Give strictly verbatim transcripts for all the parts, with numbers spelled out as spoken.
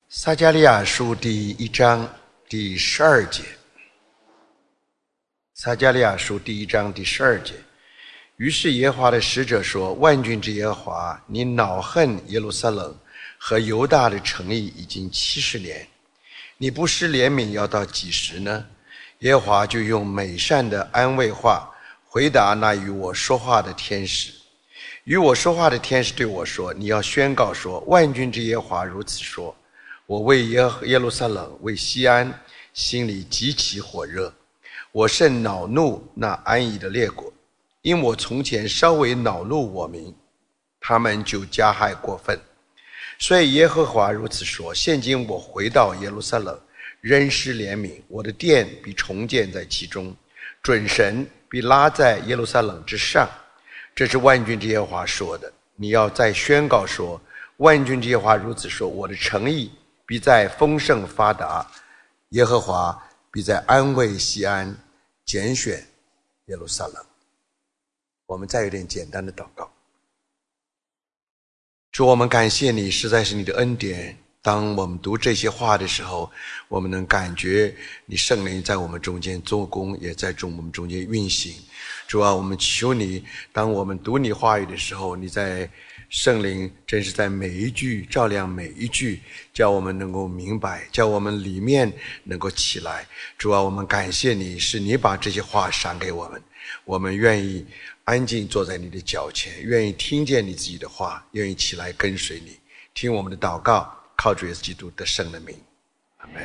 撒迦利亚书第一章第十二节。撒迦利亚书第一章第十二节。于是耶和华的使者说，万军之耶和华，你恼恨耶路撒冷和犹大的城邑已经七十年，你不施怜悯要到几时呢？耶和华就用美善的安慰话回答那与我说话的天使。与我说话的天使对我说，你要宣告说，万军之耶和华如此说，我为耶路撒冷为西安心里极其火热，我甚恼怒那安逸的列国，因我从前稍微恼怒我民，他们就加害过分。所以耶和华如此说，现今我回到耶路撒冷，仍施怜悯，我的殿必重建在其中，准神必拉在耶路撒冷之上。这是万军之耶和华说的。你要再宣告说，万军之耶和华如此说，我的诚意必在丰盛发达，耶和华必在安慰西安，拣选耶路撒冷。我们再有点简单的祷告。主，我们感谢你，实在是你的恩典。当我们读这些话的时候，我们能感觉你圣灵在我们中间做工，也在我们中间运行。主啊，我们求你，当我们读你话语的时候，你在圣灵真是在每一句照亮每一句，叫我们能够明白，叫我们里面能够起来。主啊，我们感谢你，是你把这些话赏给我们，我们愿意安静坐在你的脚前，愿意听见你自己的话，愿意起来跟随你。听我们的祷告，靠主耶稣基督得胜的名，阿们。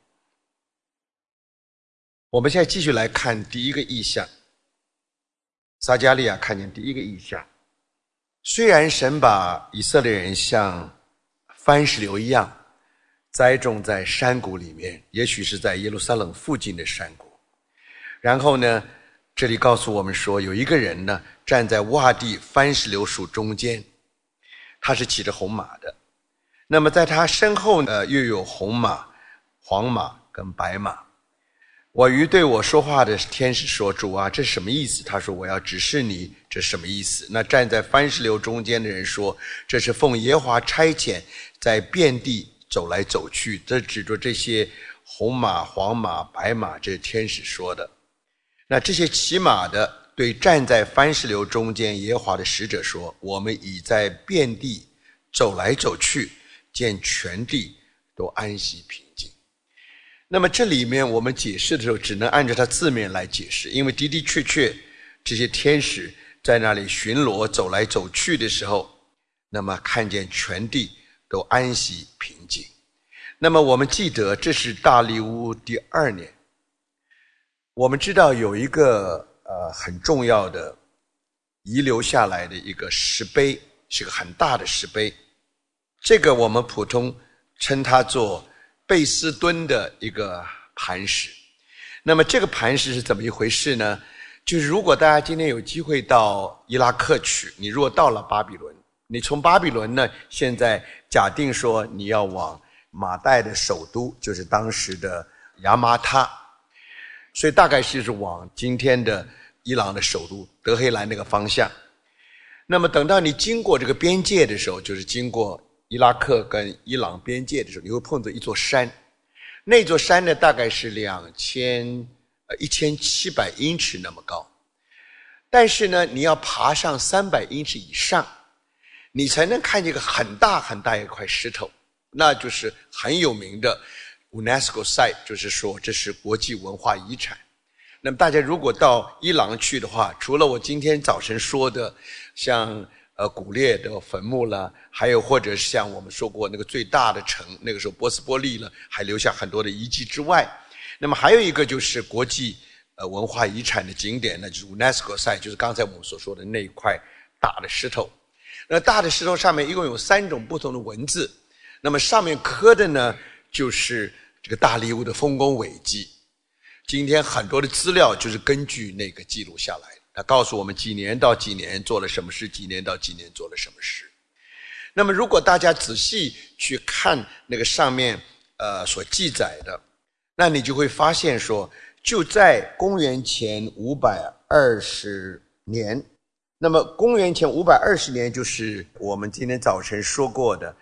我们现在继续来看第一个异象。撒迦利亚看见第一个异象，虽然神把以色列人像番石榴一样栽种在山谷里面，也许是在耶路撒冷附近的山谷，然后呢，这里告诉我们说，有一个人呢站在洼地番石榴树中间，他是骑着红马的。那么在他身后呢，又有红马、黄马跟白马。我与对我说话的天使说，主啊，这是什么意思？他说，我要指示你，这是什么意思？那站在番石榴中间的人说，这是奉耶和华差遣，在遍地走来走去。这指着这些红马、黄马、白马，这是天使说的。那这些骑马的对站在番石榴中间耶和华的使者说，我们已在遍地走来走去，见全地都安息平静。那么这里面我们解释的时候只能按照它字面来解释，因为的的确确这些天使在那里巡逻走来走去的时候，那么看见全地都安息平静。那么我们记得这是大利乌第二年，我们知道有一个呃很重要的遗留下来的一个石碑，是个很大的石碑，这个我们普通称它做贝斯敦的一个磐石。那么这个磐石是怎么一回事呢？就是如果大家今天有机会到伊拉克去，你如果到了巴比伦，你从巴比伦呢，现在假定说你要往马代的首都，就是当时的亚麻他，所以大概是往今天的伊朗的首都德黑兰那个方向。那么等到你经过这个边界的时候，就是经过伊拉克跟伊朗边界的时候，你会碰到一座山，那座山呢大概是两千呃一千七百英尺那么高，但是呢你要爬上三百英尺以上，你才能看见一个很大很大一块石头，那就是很有名的 UNESCO site， 就是说这是国际文化遗产。那么大家如果到伊朗去的话，除了我今天早晨说的像呃，古列的坟墓了，还有或者是像我们说过那个最大的城，那个时候波斯波利了，还留下很多的遗迹之外，那么还有一个就是国际呃文化遗产的景点，那就是 UNESCO site， 就是刚才我们所说的那一块大的石头。那大的石头上面一共有三种不同的文字，那么上面刻的呢就是这个大利乌的丰功伟绩。今天很多的资料就是根据那个记录下来的，他告诉我们几年到几年做了什么事，几年到几年做了什么事。那么如果大家仔细去看那个上面呃所记载的，那你就会发现说，就在公元前五百二十年，那么公元前五百二十年就是我们今天早晨说过的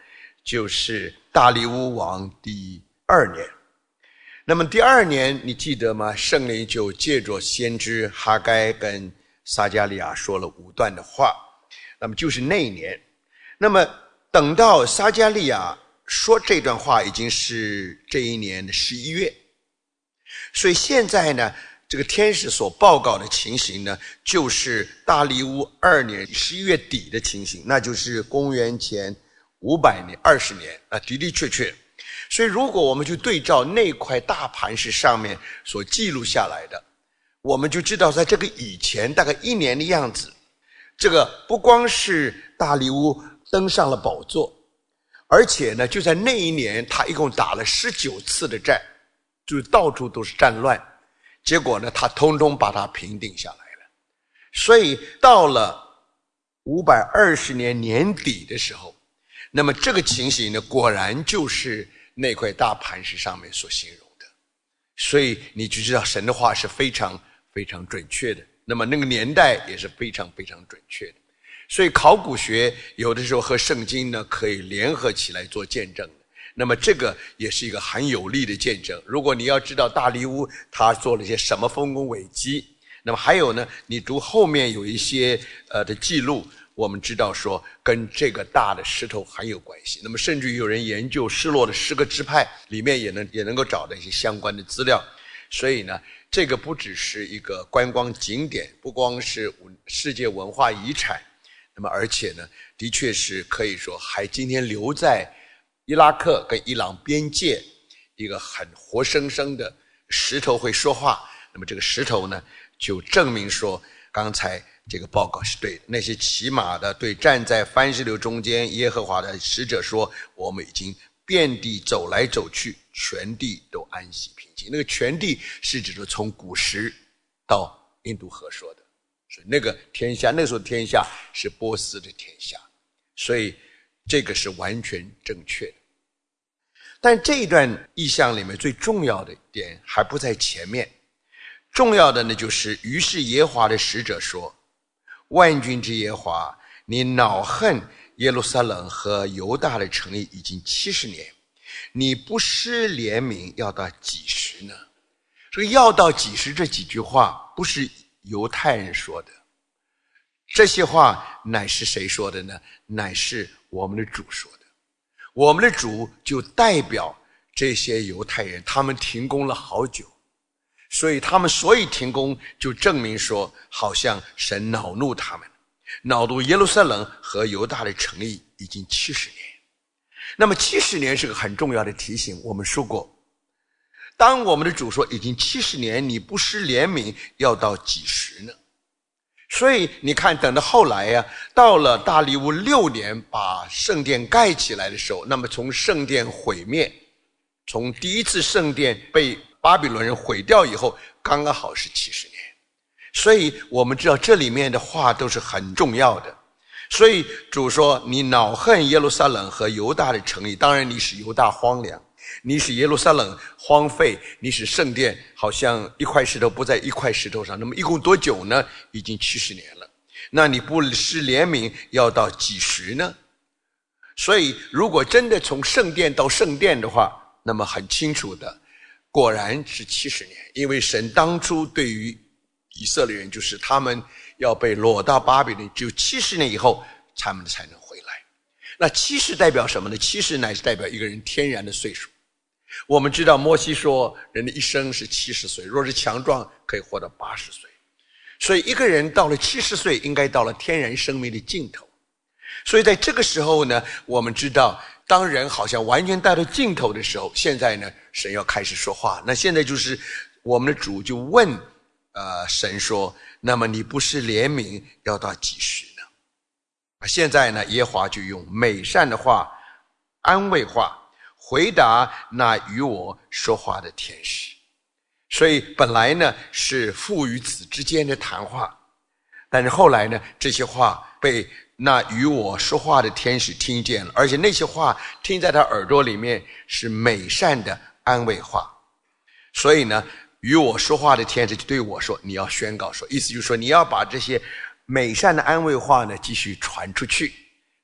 就是大利乌王第二年。那么第二年你记得吗？圣灵就借着先知哈该跟撒迦利亚说了五段的话，那么就是那一年。那么等到撒迦利亚说这段话已经是这一年的十一月，所以现在呢，这个天使所报告的情形呢，就是大利乌二年十一月底的情形，那就是公元前五百年二十年啊，的的确确。所以如果我们去对照那块大磐石上面所记录下来的，我们就知道在这个以前大概一年的样子，这个不光是大利乌登上了宝座，而且呢就在那一年他一共打了十九次的战，就到处都是战乱，结果呢他通通把它平定下来了。所以到了五百二十年年底的时候，那么这个情形呢果然就是那块大磐石上面所形容的，所以你就知道神的话是非常非常准确的，那么那个年代也是非常非常准确的。所以考古学有的时候和圣经呢可以联合起来做见证的，那么这个也是一个很有力的见证。如果你要知道大利乌他做了一些什么丰功伟绩，那么还有呢你读后面有一些呃的记录，我们知道说跟这个大的石头很有关系。那么甚至于有人研究失落的十个支派，里面也能也能够找到一些相关的资料。所以呢这个不只是一个观光景点，不光是世界文化遗产，那么而且呢的确是可以说还今天留在伊拉克跟伊朗边界一个很活生生的石头会说话。那么这个石头呢就证明说刚才这个报告是对的。那些骑马的对站在番石榴中间耶和华的使者说，我们已经遍地走来走去，全地都安息平静。那个全地是指的从古时到印度河说的，所以那个天下，那时候天下是波斯的天下，所以这个是完全正确的。但这一段意象里面最重要的点还不在前面，重要的呢就是于是耶和华的使者说，万军之耶和华，你恼恨耶路撒冷和犹大的城邑已经七十年，你不施怜悯要到几时呢？这个要到几时这几句话不是犹太人说的，这些话乃是谁说的呢？乃是我们的主说的。我们的主就代表这些犹太人，他们停工了好久，所以他们所以停工，就证明说好像神恼怒他们，恼怒耶路撒冷和犹大的城邑已经七十年。那么七十年是个很重要的提醒，我们说过，当我们的主说已经七十年，你不施怜悯要到几时呢？所以你看等到后来呀、啊，到了大利乌六年把圣殿盖起来的时候，那么从圣殿毁灭，从第一次圣殿被巴比伦人毁掉以后，刚刚好是七十年。所以我们知道这里面的话都是很重要的。所以主说你恼恨耶路撒冷和犹大的城邑，当然你使犹大荒凉，你使耶路撒冷荒废，你使圣殿好像一块石头不在一块石头上，那么一共多久呢？已经七十年了。那你不施怜悯要到几时呢？所以如果真的从圣殿到圣殿的话，那么很清楚的，果然是七十年。因为神当初对于以色列人就是他们要被掳到巴比伦，只有七十年以后他们才能回来。那七十代表什么呢？七十乃是代表一个人天然的岁数。我们知道摩西说人的一生是七十岁，若是强壮可以活到八十岁。所以一个人到了七十岁应该到了天然生命的尽头。所以在这个时候呢，我们知道当人好像完全到了尽头的时候，现在呢神要开始说话。那现在就是我们的主就问呃神说，那么你不施怜悯要到几时呢？现在呢耶和华就用美善的话安慰话回答那与我说话的天使。所以本来呢是父与子之间的谈话，但是后来呢这些话被那与我说话的天使听见了，而且那些话听在他耳朵里面是美善的安慰话。所以呢与我说话的天使就对我说，你要宣告说，意思就是说你要把这些美善的安慰话呢继续传出去。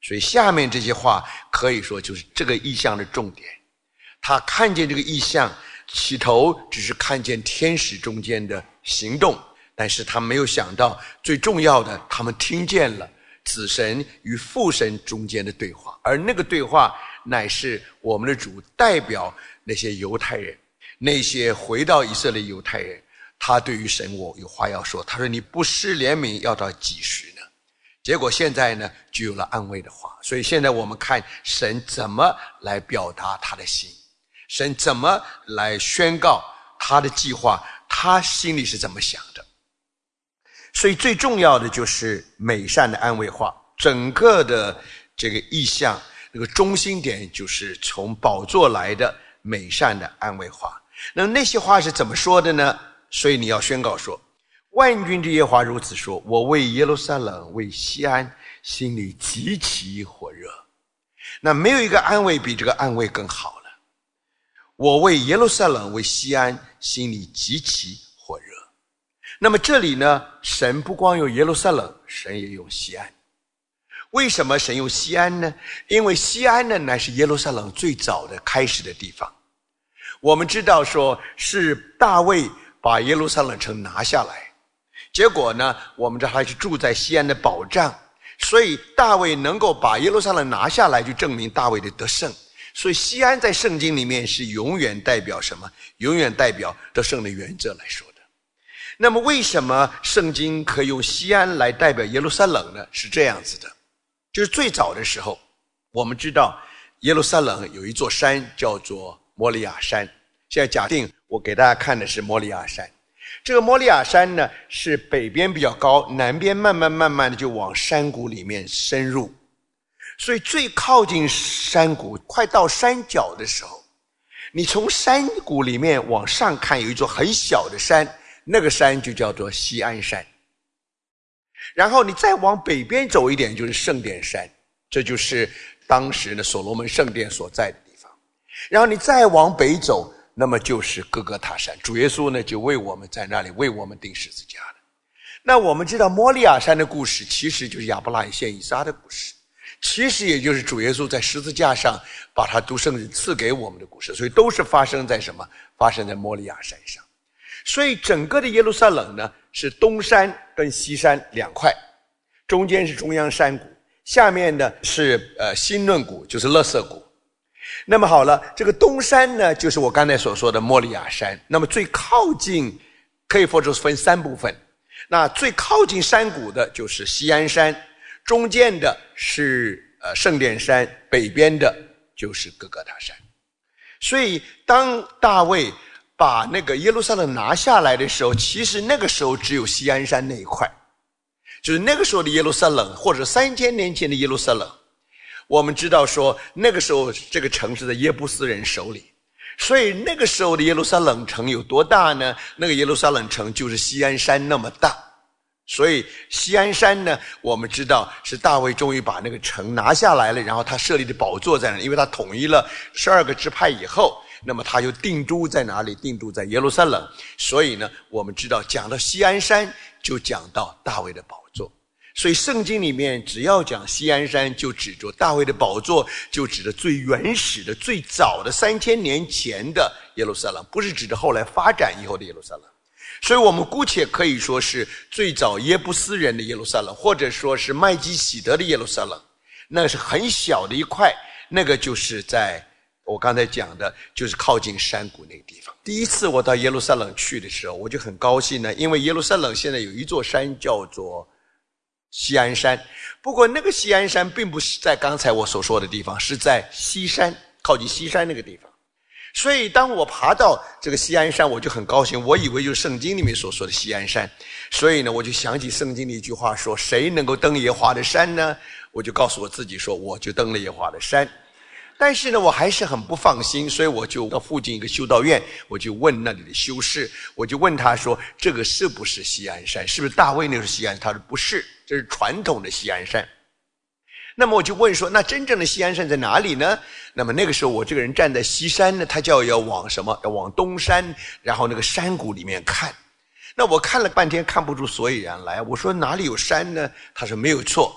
所以下面这些话可以说就是这个异象的重点。他看见这个异象，起头只是看见天使中间的行动，但是他没有想到最重要的，他们听见了子神与父神中间的对话，而那个对话乃是我们的主代表那些犹太人，那些回到以色列犹太人，他对于神我有话要说，他说你不施怜悯要到几时呢？结果现在呢就有了安慰的话。所以现在我们看神怎么来表达他的心，神怎么来宣告他的计划，他心里是怎么想的。所以最重要的就是美善的安慰话，整个的这个意象那个中心点就是从宝座来的美善的安慰话。那那些话是怎么说的呢？所以你要宣告说，万军之耶和华如此说，我为耶路撒冷为西安心里极其火热。那没有一个安慰比这个安慰更好了。我为耶路撒冷为西安心里极其火热。那么这里呢，神不光用耶路撒冷，神也用西安。为什么神用西安呢？因为西安呢乃是耶路撒冷最早的开始的地方。我们知道说是大卫把耶路撒冷城拿下来，结果呢我们知道他是住在西安的保障，所以大卫能够把耶路撒冷拿下来，就证明大卫的得胜。所以西安在圣经里面是永远代表什么？永远代表得胜的原则来说的。那么为什么圣经可以用西安来代表耶路撒冷呢？是这样子的，就是最早的时候我们知道耶路撒冷有一座山叫做摩利亚山。现在假定我给大家看的是摩利亚山，这个摩利亚山呢是北边比较高，南边慢慢慢慢的就往山谷里面深入，所以最靠近山谷快到山脚的时候，你从山谷里面往上看有一座很小的山，那个山就叫做锡安山。然后你再往北边走一点就是圣殿山，这就是当时的所罗门圣殿所在的地方。然后你再往北走，那么就是各各他山，主耶稣呢就为我们在那里为我们钉十字架了。那我们知道摩利亚山的故事其实就是亚伯拉罕献以撒的故事，其实也就是主耶稣在十字架上把他独生子赐给我们的故事，所以都是发生在什么？发生在摩利亚山上。所以整个的耶路撒冷呢是东山跟西山两块，中间是中央山谷，下面呢是呃新嫩谷，就是勒瑟谷。那么好了，这个东山呢就是我刚才所说的摩利亚山，那么最靠近可以说是分三部分，那最靠近山谷的就是锡安山，中间的是呃圣殿山，北边的就是各各他山。所以当大卫把那个耶路撒冷拿下来的时候，其实那个时候只有锡安山那一块，就是那个时候的耶路撒冷，或者三千年前的耶路撒冷。我们知道说那个时候这个城市在耶布斯人手里，所以那个时候的耶路撒冷城有多大呢？那个耶路撒冷城就是锡安山那么大。所以锡安山呢，我们知道是大卫终于把那个城拿下来了，然后他设立的宝座在那，因为他统一了十二个支派以后，那么他又定都在哪里？定都在耶路撒冷。所以呢我们知道讲到锡安山就讲到大卫的宝座，所以圣经里面只要讲锡安山就指着大卫的宝座，就指着最原始的最早的三千年前的耶路撒冷，不是指着后来发展以后的耶路撒冷。所以我们姑且可以说是最早耶布斯人的耶路撒冷，或者说是麦基洗德的耶路撒冷，那是很小的一块，那个就是在我刚才讲的就是靠近山谷那个地方。第一次我到耶路撒冷去的时候，我就很高兴呢，因为耶路撒冷现在有一座山叫做锡安山，不过那个锡安山并不是在刚才我所说的地方，是在西山，靠近西山那个地方。所以当我爬到这个锡安山，我就很高兴，我以为就是圣经里面所说的锡安山。所以呢我就想起圣经的一句话说，谁能够登耶和华的山呢？我就告诉我自己说，我就登了耶和华的山。但是呢我还是很不放心，所以我就到附近一个修道院，我就问那里的修士，我就问他说，这个是不是锡安山？是不是大卫那个是锡安山？他说不是，这是传统的锡安山。那么我就问说，那真正的锡安山在哪里呢？那么那个时候我这个人站在西山呢，他叫要往什么？要往东山，然后那个山谷里面看。那我看了半天看不出所以然来，我说哪里有山呢？他说没有错，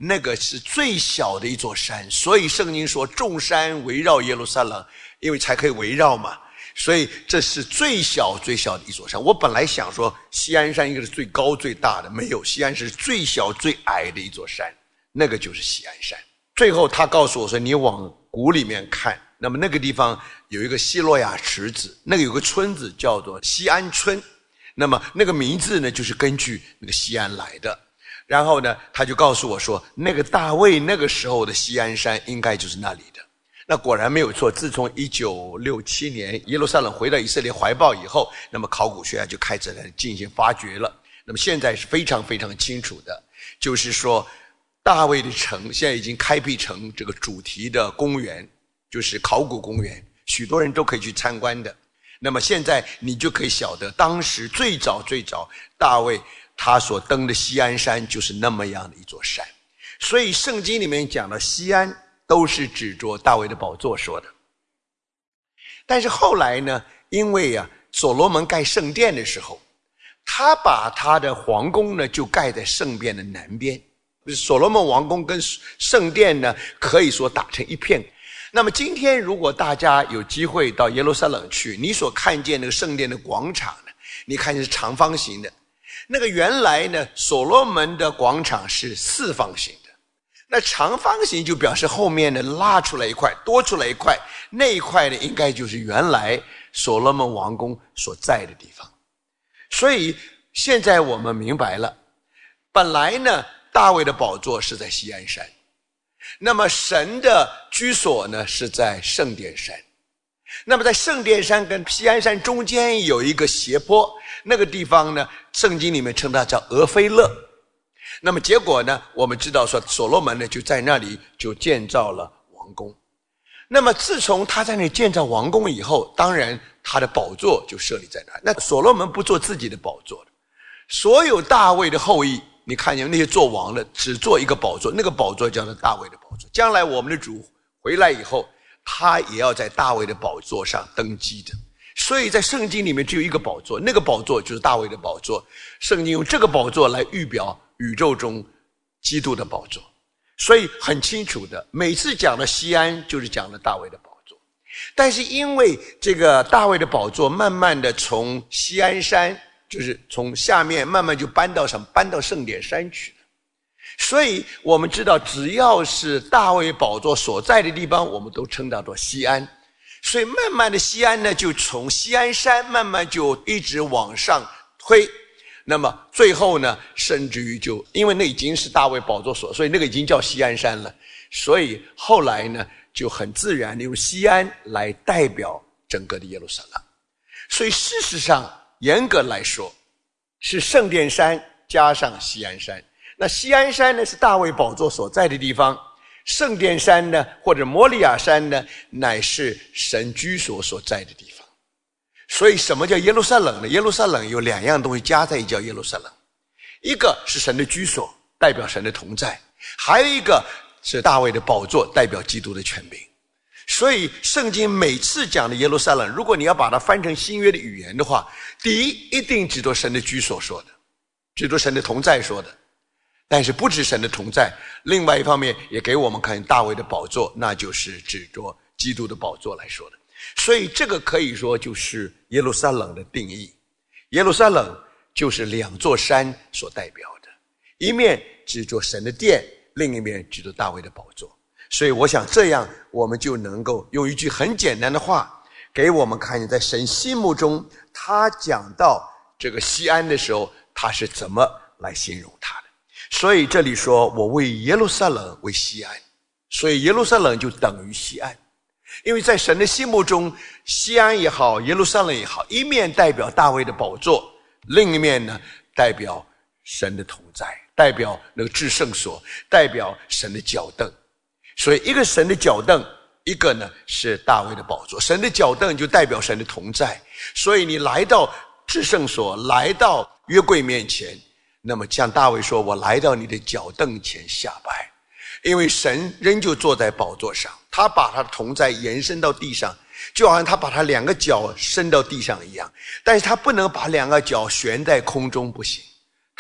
那个是最小的一座山，所以圣经说众山围绕耶路撒冷，因为才可以围绕嘛，所以这是最小最小的一座山。我本来想说锡安山应该是最高最大的，没有，锡安是最小最矮的一座山，那个就是锡安山。最后他告诉我说，你往谷里面看，那么那个地方有一个希洛亚池子，那个有个村子叫做锡安村，那么那个名字呢就是根据那个锡安来的。然后呢他就告诉我说，那个大卫那个时候的锡安山应该就是那里的。那果然没有错，自从一九六七年耶路撒冷回到以色列怀抱以后，那么考古学家就开始来进行发掘了。那么现在是非常非常清楚的，就是说大卫的城现在已经开辟成这个主题的公园，就是考古公园，许多人都可以去参观的。那么现在你就可以晓得，当时最早最早大卫他所登的锡安山就是那么样的一座山。所以圣经里面讲的锡安都是指着大卫的宝座说的。但是后来呢，因为啊所罗门盖圣殿的时候，他把他的皇宫呢就盖在圣殿的南边，所罗门王宫跟圣殿呢可以说打成一片。那么今天如果大家有机会到耶路撒冷去，你所看见那个圣殿的广场呢，你看见是长方形的，那个原来呢所罗门的广场是四方形的，那长方形就表示后面呢拉出来一块，多出来一块，那一块呢应该就是原来所罗门王宫所在的地方。所以现在我们明白了，本来呢大卫的宝座是在锡安山，那么神的居所呢是在圣殿山。那么在圣殿山跟锡安山中间有一个斜坡，那个地方呢圣经里面称它叫俄斐勒。那么结果呢我们知道说所罗门呢就在那里就建造了王宫。那么自从他在那里建造王宫以后，当然他的宝座就设立在那。那所罗门不做自己的宝座的，所有大卫的后裔，你看见那些做王的只做一个宝座，那个宝座叫做大卫的宝座。将来我们的主回来以后，他也要在大卫的宝座上登基的。所以在圣经里面只有一个宝座，那个宝座就是大卫的宝座。圣经用这个宝座来预表宇宙中基督的宝座。所以很清楚的，每次讲的锡安就是讲了大卫的宝座。但是因为这个大卫的宝座慢慢的从锡安山，就是从下面慢慢就搬到什么，搬到圣殿山去了。所以我们知道只要是大卫宝座所在的地方，我们都称它做锡安。所以慢慢的锡安呢就从锡安山慢慢就一直往上推，那么最后呢甚至于就因为那已经是大卫宝座所，所以那个已经叫锡安山了，所以后来呢就很自然的用锡安来代表整个的耶路撒冷。所以事实上严格来说是圣殿山加上锡安山。那锡安山呢是大卫宝座所在的地方，圣殿山呢或者摩利亚山呢乃是神居所所在的地方。所以什么叫耶路撒冷呢？耶路撒冷有两样东西加在一起叫耶路撒冷，一个是神的居所，代表神的同在，还有一个是大卫的宝座，代表基督的权柄。所以圣经每次讲的耶路撒冷，如果你要把它翻成新约的语言的话，第一一定指着神的居所说的，指着神的同在说的。但是不止神的同在，另外一方面也给我们看大卫的宝座，那就是指着基督的宝座来说的。所以这个可以说就是耶路撒冷的定义。耶路撒冷就是两座山所代表的，一面指着神的殿，另一面指着大卫的宝座。所以我想这样我们就能够用一句很简单的话给我们看见，在神心目中他讲到这个锡安的时候，他是怎么来形容他的。所以这里说我为耶路撒冷为锡安，所以耶路撒冷就等于锡安。因为在神的心目中，锡安也好，耶路撒冷也好，一面代表大卫的宝座，另一面呢代表神的同在，代表那个至圣所，代表神的脚凳。所以一个神的脚凳，一个呢是大卫的宝座。神的脚凳就代表神的同在，所以你来到至圣所，来到约柜面前，那么像大卫说，我来到你的脚凳前下拜。因为神仍旧坐在宝座上，他把他的同在延伸到地上，就好像他把他两个脚伸到地上一样，但是他不能把两个脚悬在空中，不行，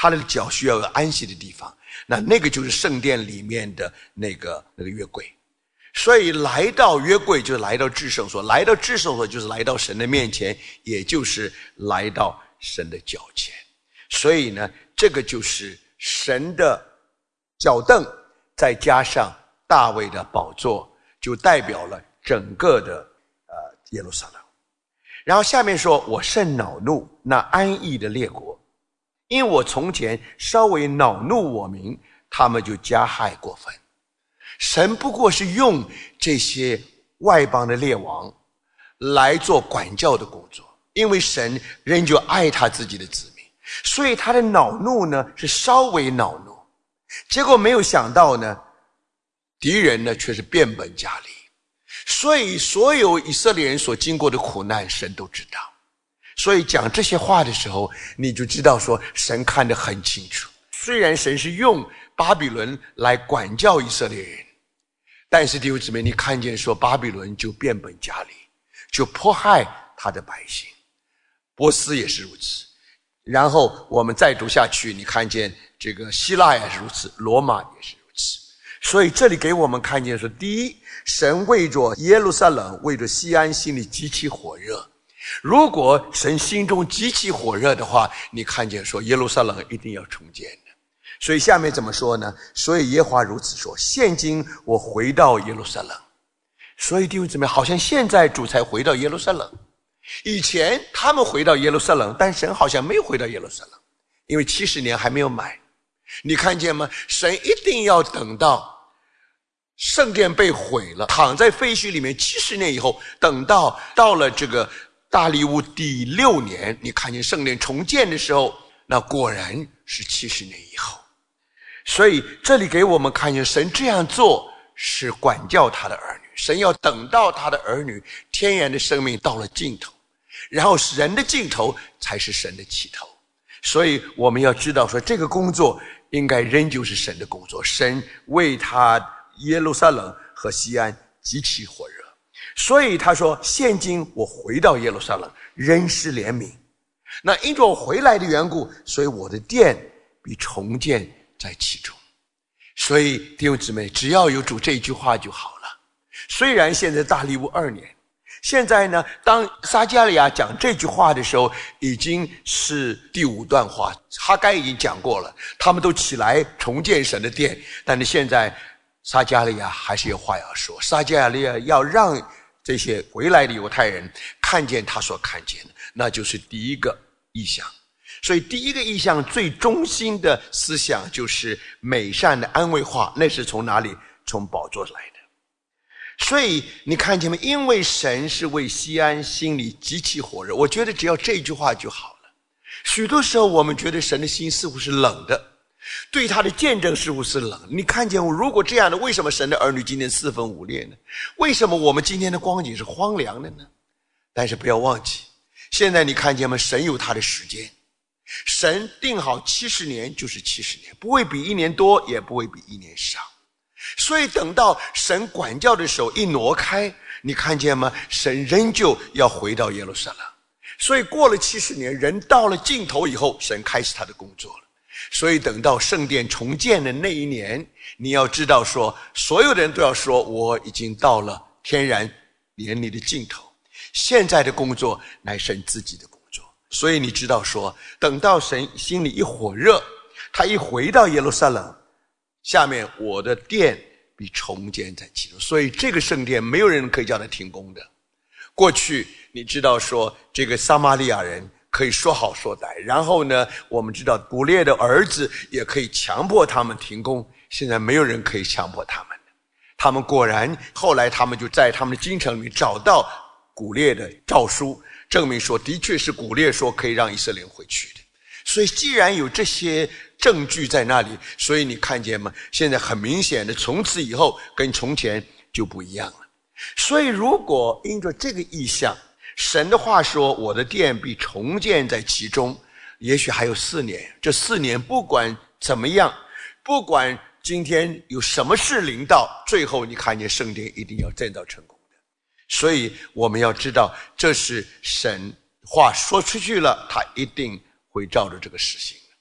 他的脚需要有安息的地方，那那个就是圣殿里面的那个那个约柜。所以来到约柜就是来到至圣所，来到至圣所就是来到神的面前，也就是来到神的脚前。所以呢，这个就是神的脚凳，再加上大卫的宝座，就代表了整个的呃耶路撒冷。然后下面说，我甚恼怒那安逸的列国，因我从前稍微恼怒我民，他们就加害过分。神不过是用这些外邦的列王来做管教的工作，因为神仍旧爱他自己的子民，所以他的恼怒呢是稍微恼怒，结果没有想到呢，敌人呢却是变本加厉。所以所有以色列人所经过的苦难，神都知道。所以讲这些话的时候，你就知道说神看得很清楚。虽然神是用巴比伦来管教以色列人，但是弟兄姊妹，你看见说巴比伦就变本加厉，就迫害他的百姓。波斯也是如此，然后我们再读下去，你看见这个希腊也是如此，罗马也是如此。所以这里给我们看见说，第一，神为着耶路撒冷，为着西安心里极其火热。如果神心中极其火热的话，你看见说耶路撒冷一定要重建的。所以下面怎么说呢？所以耶和华如此说，现今我回到耶路撒冷。所以弟兄姊妹，好像现在主才回到耶路撒冷，以前他们回到耶路撒冷，但神好像没有回到耶路撒冷，因为七十年还没有满。你看见吗？神一定要等到圣殿被毁了，躺在废墟里面七十年以后，等到到了这个大利乌第六年，你看见圣殿重建的时候，那果然是七十年以后。所以这里给我们看见神这样做是管教他的儿女，神要等到他的儿女天然的生命到了尽头，然后人的尽头才是神的起头。所以我们要知道说，这个工作应该仍旧是神的工作，神为他耶路撒冷和西安极其火热。所以他说，现今我回到耶路撒冷，仍施怜悯。那因着我回来的缘故，所以我的殿必重建在其中。所以弟兄姊妹，只要有主这一句话就好了。虽然现在大利乌二年，现在呢，当撒迦利亚讲这句话的时候，已经是第五段话，哈该已经讲过了，他们都起来重建神的殿，但是现在撒迦利亚还是有话要说。撒迦利亚要让这些回来的犹太人看见他所看见的，那就是第一个意象。所以第一个意象最中心的思想就是美善的安慰话，那是从哪里？从宝座来的。所以你看见吗？因为神是为西安心里极其火热，我觉得只要这句话就好了。许多时候我们觉得神的心似乎是冷的，对他的见证似乎是冷。你看见我，如果这样的，为什么神的儿女今天四分五裂呢？为什么我们今天的光景是荒凉的呢？但是不要忘记，现在你看见吗？神有他的时间，神定好七十年就是七十年，不会比一年多，也不会比一年少。所以等到神管教的手一挪开，你看见吗？神仍旧要回到耶路撒冷。所以过了七十年，人到了尽头以后，神开始他的工作了。所以等到圣殿重建的那一年，你要知道说，所有的人都要说，我已经到了天然年龄的尽头，现在的工作乃神自己的工作。所以你知道说，等到神心里一火热，他一回到耶路撒冷，下面我的殿必重建在其中。所以这个圣殿没有人可以叫他停工的。过去你知道说，这个撒玛利亚人可以说好说歹，然后呢，我们知道古列的儿子也可以强迫他们停工，现在没有人可以强迫他们。他们果然后来他们就在他们的京城里面找到古列的诏书，证明说的确是古列说可以让以色列人回去的。所以既然有这些证据在那里，所以你看见吗？现在很明显的，从此以后跟从前就不一样了。所以如果因着这个意象，神的话说，我的殿必重建在其中，也许还有四年，这四年不管怎么样，不管今天有什么事临到，最后你看见圣殿一定要建造成功的。所以我们要知道，这是神话说出去了，他一定会照着这个实行。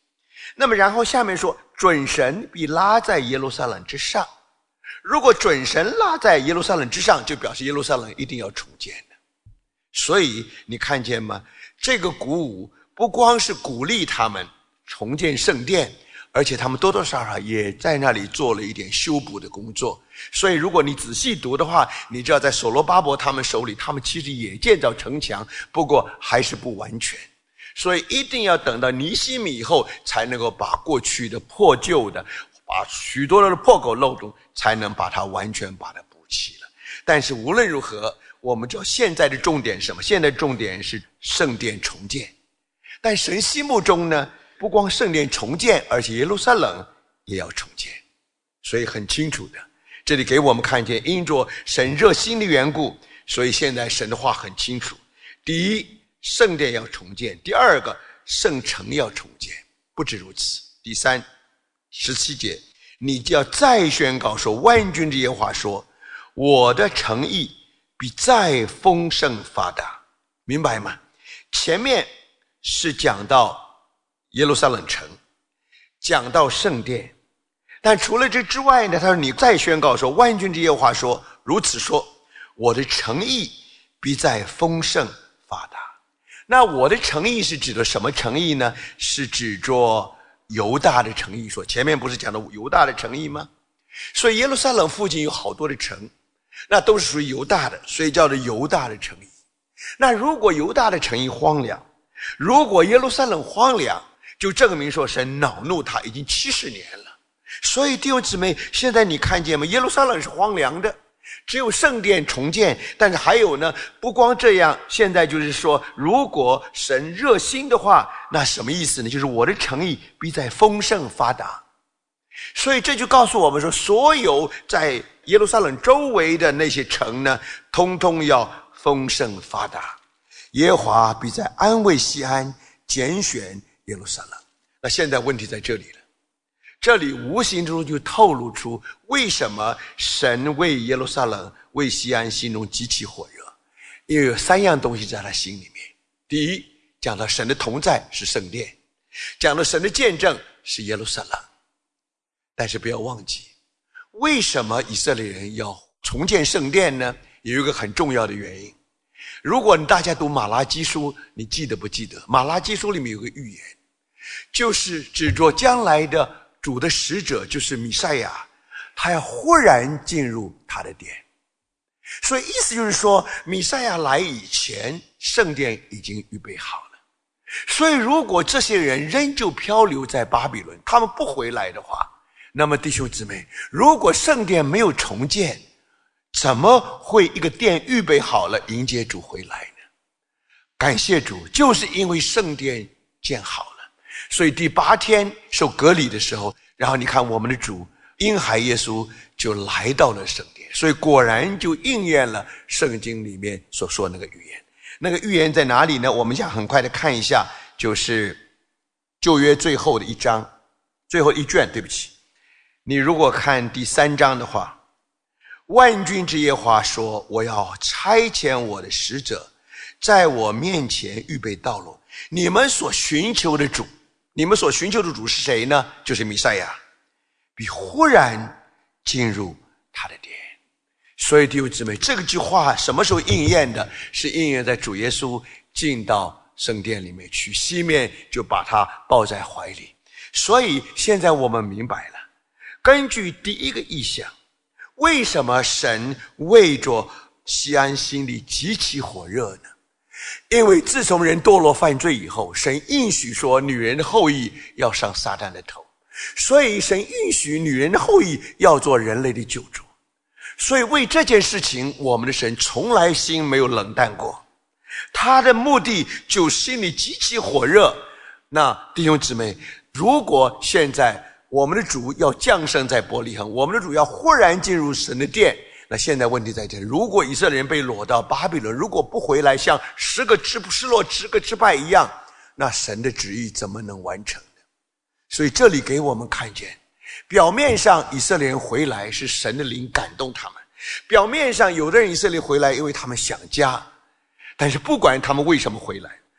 那么然后下面说，准神必拉在耶路撒冷之上。如果准神拉在耶路撒冷之上，就表示耶路撒冷一定要重建的。所以你看见吗？这个鼓舞不光是鼓励他们重建圣殿，而且他们多多少少也在那里做了一点修补的工作。所以如果你仔细读的话，你知道在所罗巴伯他们手里，他们其实也建造城墙，不过还是不完全。所以一定要等到尼希米以后，才能够把过去的破旧的，把许多的破口漏洞，才能把它完全把它补齐了。但是无论如何，我们知道现在的重点是什么？现在的重点是圣殿重建。但神心目中呢，不光圣殿重建，而且耶路撒冷也要重建。所以很清楚的，这里给我们看见，因着神热心的缘故，所以现在神的话很清楚。第一，圣殿要重建；第二个，圣城要重建。不止如此，第三，十七节，你就要再宣告说，万军之耶和华说，我的诚意比再丰盛发达。明白吗？前面是讲到耶路撒冷城，讲到圣殿，但除了这之外呢，他说你再宣告说，万军之耶和华说，如此说，我的诚意必再丰盛发达。那我的诚意是指的什么诚意呢？是指着犹大的诚意。说前面不是讲的犹大的诚意吗？所以耶路撒冷附近有好多的城，那都是属于犹大的，所以叫做犹大的诚意。那如果犹大的诚意荒凉，如果耶路撒冷荒凉，就证明说神恼怒他已经七十年了。所以弟兄姊妹，现在你看见吗？耶路撒冷是荒凉的，只有圣殿重建。但是还有呢，不光这样，现在就是说，如果神热心的话，那什么意思呢？就是我的诚意必在丰盛发达。所以这就告诉我们说，所有在耶路撒冷周围的那些城呢，通通要丰盛发达。耶和华必在安慰西安，拣选耶路撒冷。那现在问题在这里了，这里无形中就透露出为什么神为耶路撒冷、为西安心中极其火热。因为有三样东西在他心里面。第一，讲到神的同在是圣殿，讲到神的见证是耶路撒冷。但是不要忘记，为什么以色列人要重建圣殿呢？有一个很重要的原因。如果大家读马拉基书，你记得不记得？马拉基书里面有个预言，就是指着将来的主的使者，就是弥赛亚，他要忽然进入他的殿。所以意思就是说，弥赛亚来以前，圣殿已经预备好了。所以如果这些人仍旧漂流在巴比伦，他们不回来的话，那么弟兄姊妹，如果圣殿没有重建，怎么会一个殿预备好了迎接主回来呢？感谢主，就是因为圣殿建好了，所以第八天受割礼的时候，然后你看我们的主婴孩耶稣就来到了圣殿，所以果然就应验了圣经里面所说的那个预言。那个预言在哪里呢？我们想很快的看一下，就是旧约最后的一章，最后一卷，对不起。你如果看第三章的话，万军之耶和华说，我要差遣我的使者在我面前预备道路。你们所寻求的主，你们所寻求的主是谁呢？就是弥赛亚，必忽然进入他的殿。所以弟兄姊妹，这个句话什么时候应验的？是应验在主耶稣进到圣殿里面去，西面就把他抱在怀里。所以现在我们明白了，根据第一个意象，为什么神为着西安心里极其火热呢？因为自从人堕落犯罪以后，神应许说女人的后裔要上撒旦的头，所以神应许女人的后裔要做人类的救主。所以为这件事情，我们的神从来心没有冷淡过，他的目的就心里极其火热。那弟兄姊妹，如果现在我们的主要降生在伯利恒，我们的主要忽然进入神的殿，那现在问题在这里，如果以色列人被掳到巴比伦，如果不回来，像十个支失落十个支派一样，那神的旨意怎么能完成呢？所以这里给我们看见，表面上以色列人回来是神的灵感动他们，表面上有的人以色列回来因为他们想家，但是不管他们为什么回来，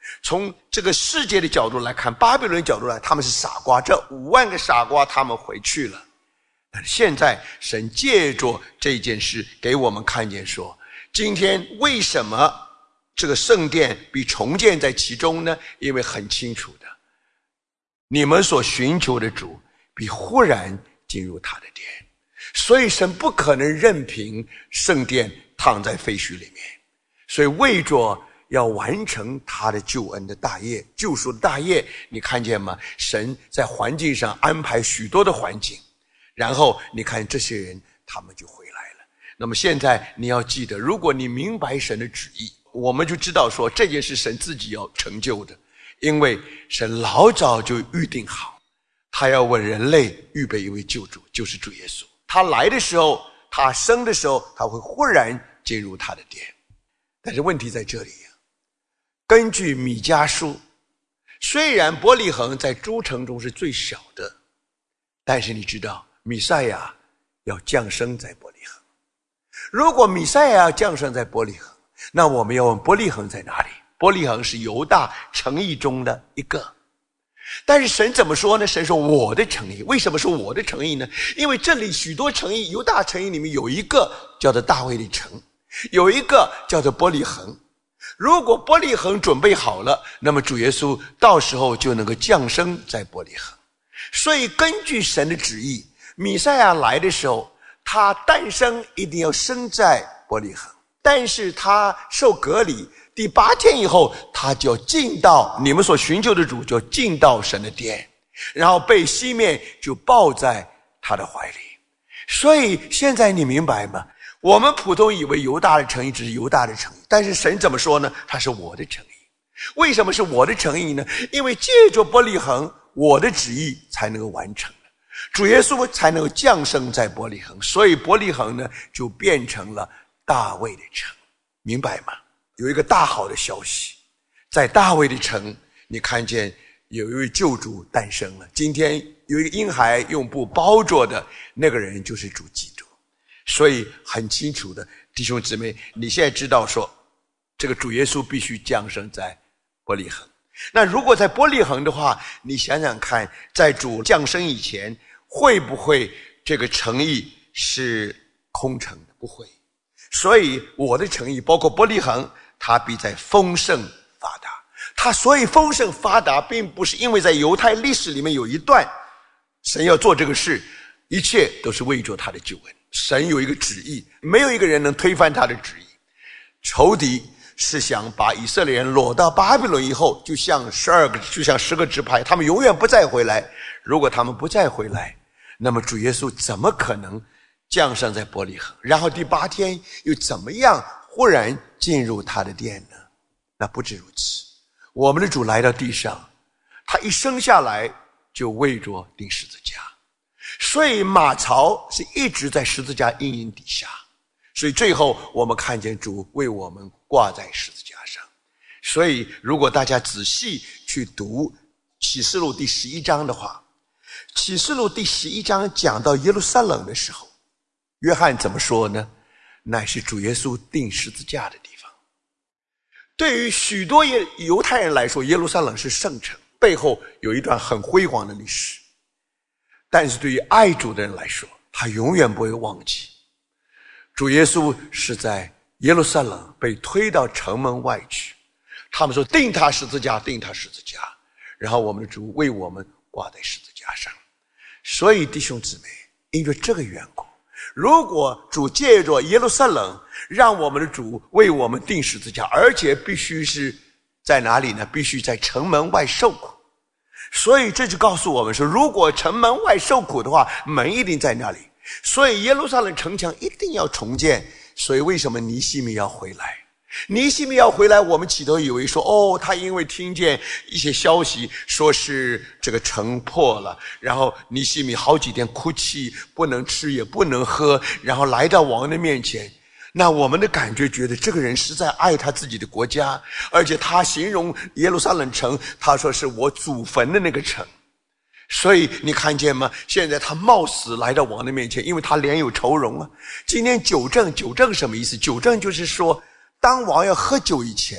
从这个世界的角度来看，巴比伦的角度来，他们是傻瓜，这五万个傻瓜他们回去了。但是现在神借着这件事给我们看见说，今天为什么这个圣殿必重建在其中呢？因为很清楚的，你们所寻求的主必忽然进入他的殿，所以神不可能任凭圣殿躺在废墟里面。所以为着要完成他的救恩的大业，救赎的大业，你看见吗？神在环境上安排许多的环境，然后你看这些人他们就回来了。那么现在你要记得，如果你明白神的旨意，我们就知道说这件事神自己要成就的，因为神老早就预定好，他要为人类预备一位救主，就是主耶稣。他来的时候，他生的时候，他会忽然进入他的殿。但是问题在这里，根据米迦书，虽然伯利恒在诸城中是最小的，但是你知道弥赛亚要降生在伯利恒。如果弥赛亚要降生在伯利恒，那我们要问伯利恒在哪里？伯利恒是犹大城邑中的一个。但是神怎么说呢？神说我的城邑。为什么说我的城邑呢？因为这里许多城邑，犹大城邑里面有一个叫做大卫的城，有一个叫做伯利恒。如果伯利恒准备好了，那么主耶稣到时候就能够降生在伯利恒。所以根据神的旨意，弥赛亚来的时候，他诞生一定要生在伯利恒，但是他受隔离第八天以后，他就进到你们所寻求的主，就进到神的殿，然后被西面就抱在他的怀里。所以现在你明白吗？我们普通以为犹大的城邑只是犹大的城邑，但是神怎么说呢？他是我的城邑。为什么是我的城邑呢？因为借着伯利恒，我的旨意才能够完成，主耶稣才能够降生在伯利恒，所以伯利恒呢就变成了大卫的城。明白吗？有一个大好的消息，在大卫的城，你看见有一位救主诞生了。今天有一个婴孩用布包着的那个人就是主基督。所以很清楚的，弟兄姊妹，你现在知道说这个主耶稣必须降生在伯利恒。那如果在伯利恒的话，你想想看，在主降生以前，会不会这个城邑是空城的？不会。所以我的城邑包括伯利恒，它必在丰盛发达。它所以丰盛发达，并不是因为在犹太历史里面有一段神要做这个事，一切都是为着他的救恩。神有一个旨意，没有一个人能推翻他的旨意。仇敌是想把以色列人掳到巴比伦以后，就像十二个就像十个支派，他们永远不再回来。如果他们不再回来，那么主耶稣怎么可能降生在伯利恒？然后第八天又怎么样忽然进入他的殿呢？那不止如此，我们的主来到地上，他一生下来就为着钉十字架，所以马槽是一直在十字架阴影底下，所以最后我们看见主为我们挂在十字架上。所以如果大家仔细去读启示录第十一章的话，启示录第十一章讲到耶路撒冷的时候，约翰怎么说呢？乃是主耶稣钉十字架的地方。对于许多犹太人来说，耶路撒冷是圣城，背后有一段很辉煌的历史。但是对于爱主的人来说，他永远不会忘记，主耶稣是在耶路撒冷被推到城门外去，他们说钉他十字架，钉他十字架，然后我们的主为我们挂在十字架上。所以弟兄姊妹，因为这个缘故，如果主借着耶路撒冷让我们的主为我们钉十字架，而且必须是在哪里呢？必须在城门外受苦。所以这就告诉我们说，如果城门外受苦的话，门一定在那里。所以耶路撒冷城墙一定要重建。所以为什么尼希米要回来？尼希米要回来，我们起头以为说，哦，他因为听见一些消息，说是这个城破了，然后尼希米好几天哭泣，不能吃也不能喝，然后来到王的面前。那我们的感觉觉得这个人实在爱他自己的国家，而且他形容耶路撒冷城，他说是我祖坟的那个城。所以你看见吗？现在他冒死来到王的面前，因为他脸有愁容啊。今天酒政，酒政什么意思？酒政就是说，当王要喝酒以前，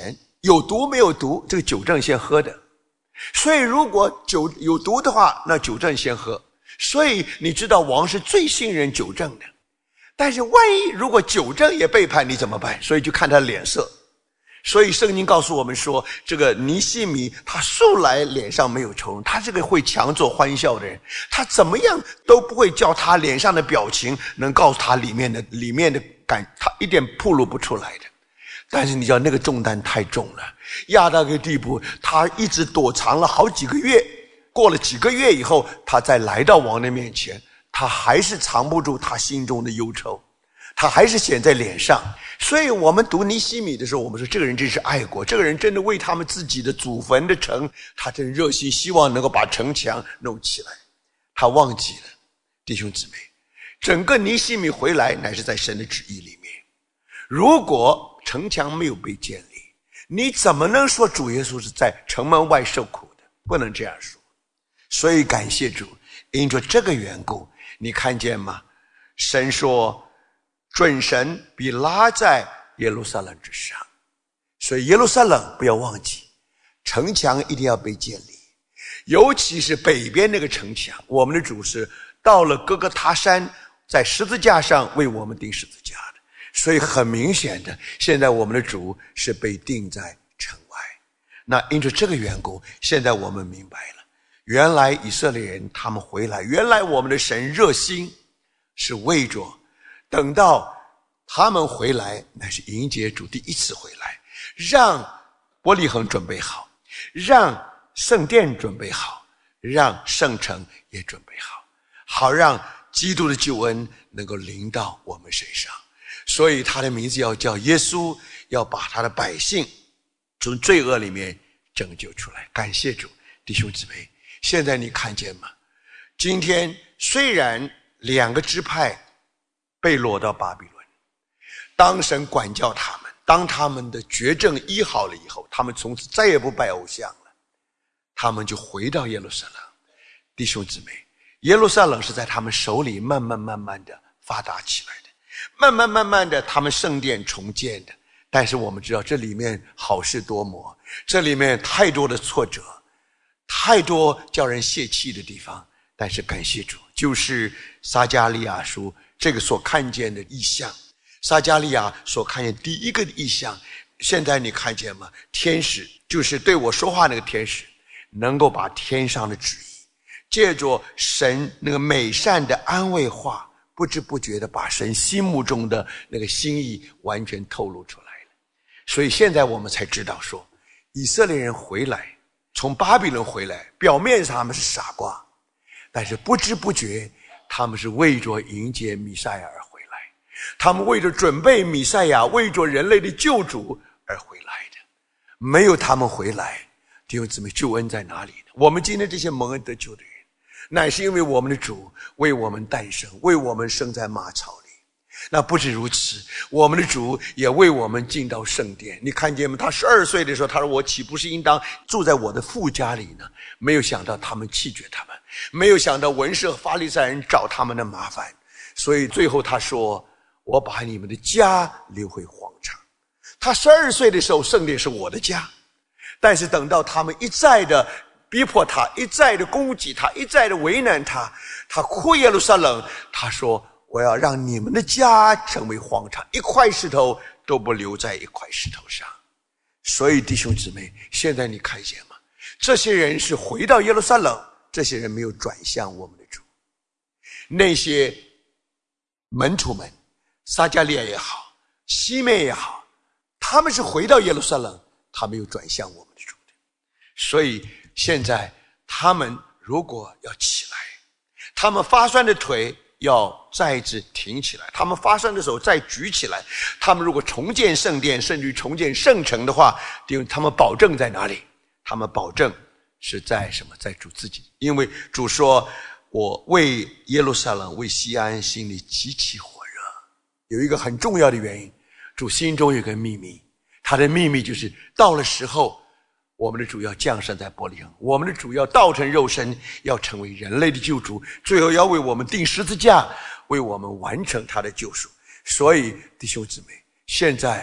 有毒没有毒，这个酒正先喝的。所以如果酒有毒的话，那酒正先喝。所以你知道王是最信任酒正的。但是万一如果酒正也背叛你怎么办？所以就看他脸色。所以圣经告诉我们说，这个尼希米他素来脸上没有愁容，他这个会强作欢笑的人，他怎么样都不会叫他脸上的表情能告诉他里面的里面的感，他一点暴露不出来的。但是你知道那个重担太重了，压到个地步，他一直躲藏了好几个月，过了几个月以后，他再来到王的面前，他还是藏不住他心中的忧愁，他还是显在脸上。所以我们读尼希米的时候，我们说这个人真是爱国，这个人真的为他们自己的祖坟的城，他真热心希望能够把城墙弄起来。他忘记了，弟兄姊妹，整个尼希米回来乃是在神的旨意里面。如果城墙没有被建立，你怎么能说主耶稣是在城门外受苦的？不能这样说。所以感谢主，因着这个缘故，你看见吗？神说准神必拉在耶路撒冷之上。所以耶路撒冷不要忘记，城墙一定要被建立，尤其是北边那个城墙。我们的主是到了哥哥他山，在十字架上为我们钉十字架的。所以很明显的，现在我们的主是被钉在城外。那因着这个缘故，现在我们明白了，原来以色列人他们回来，原来我们的神热心是为着等到他们回来，乃是迎接主第一次回来，让伯利恒准备好，让圣殿准备好，让圣城也准备好，好让基督的救恩能够临到我们身上。所以他的名字要叫耶稣，要把他的百姓从罪恶里面拯救出来。感谢主，弟兄姊妹，现在你看见吗？今天虽然两个支派被落到巴比伦，当神管教他们，当他们的绝症医好了以后，他们从此再也不拜偶像了，他们就回到耶路撒冷。弟兄姊妹，耶路撒冷是在他们手里慢慢慢慢的发达起来的，慢慢慢慢的他们圣殿重建的。但是我们知道这里面好事多磨，这里面太多的挫折，太多叫人泄气的地方。但是感谢主，就是撒迦利亚书这个所看见的异象，撒迦利亚所看见第一个异象，现在你看见吗？天使，就是对我说话那个天使，能够把天上的旨意借着神那个美善的安慰话，不知不觉的把神心目中的那个心意完全透露出来了。所以现在我们才知道说，以色列人回来，从巴比伦回来，表面上他们是傻瓜，但是不知不觉他们是为着迎接弥赛亚而回来，他们为着准备弥赛亚，为着人类的救主而回来的。没有他们回来，弟兄姊妹，救恩在哪里呢？我们今天这些蒙恩得救的人，乃是因为我们的主为我们诞生，为我们生在马槽里。那不止如此，我们的主也为我们进到圣殿。你看见吗？他十二岁的时候，他说我岂不是应当住在我的父家里呢？没有想到他们弃绝他们，没有想到文士和法利赛人找他们的麻烦，所以最后他说我把你们的家留回荒场。他十二岁的时候，圣殿是我的家，但是等到他们一再的逼迫他，一再的攻击他，一再的为难他，他哭耶路撒冷，他说我要让你们的家成为荒场，一块石头都不留在一块石头上。所以弟兄姊妹，现在你看见吗？这些人是回到耶路撒冷，这些人没有转向我们的主。那些门徒们，撒迦利亚也好，西面也好，他们是回到耶路撒冷，他没有转向我们的主的。所以现在他们如果要起来，他们发酸的腿要再次挺起来，他们发酸的手再举起来，他们如果重建圣殿，甚至于重建圣城的话，他们保证在哪里？他们保证是在什么？在主自己。因为主说我为耶路撒冷为西安心里极其火热。有一个很重要的原因，主心中有个秘密，他的秘密就是到了时候，我们的主要降生在伯利恒，我们的主要道成肉身，要成为人类的救主，最后要为我们钉十字架，为我们完成他的救赎。所以弟兄姊妹，现在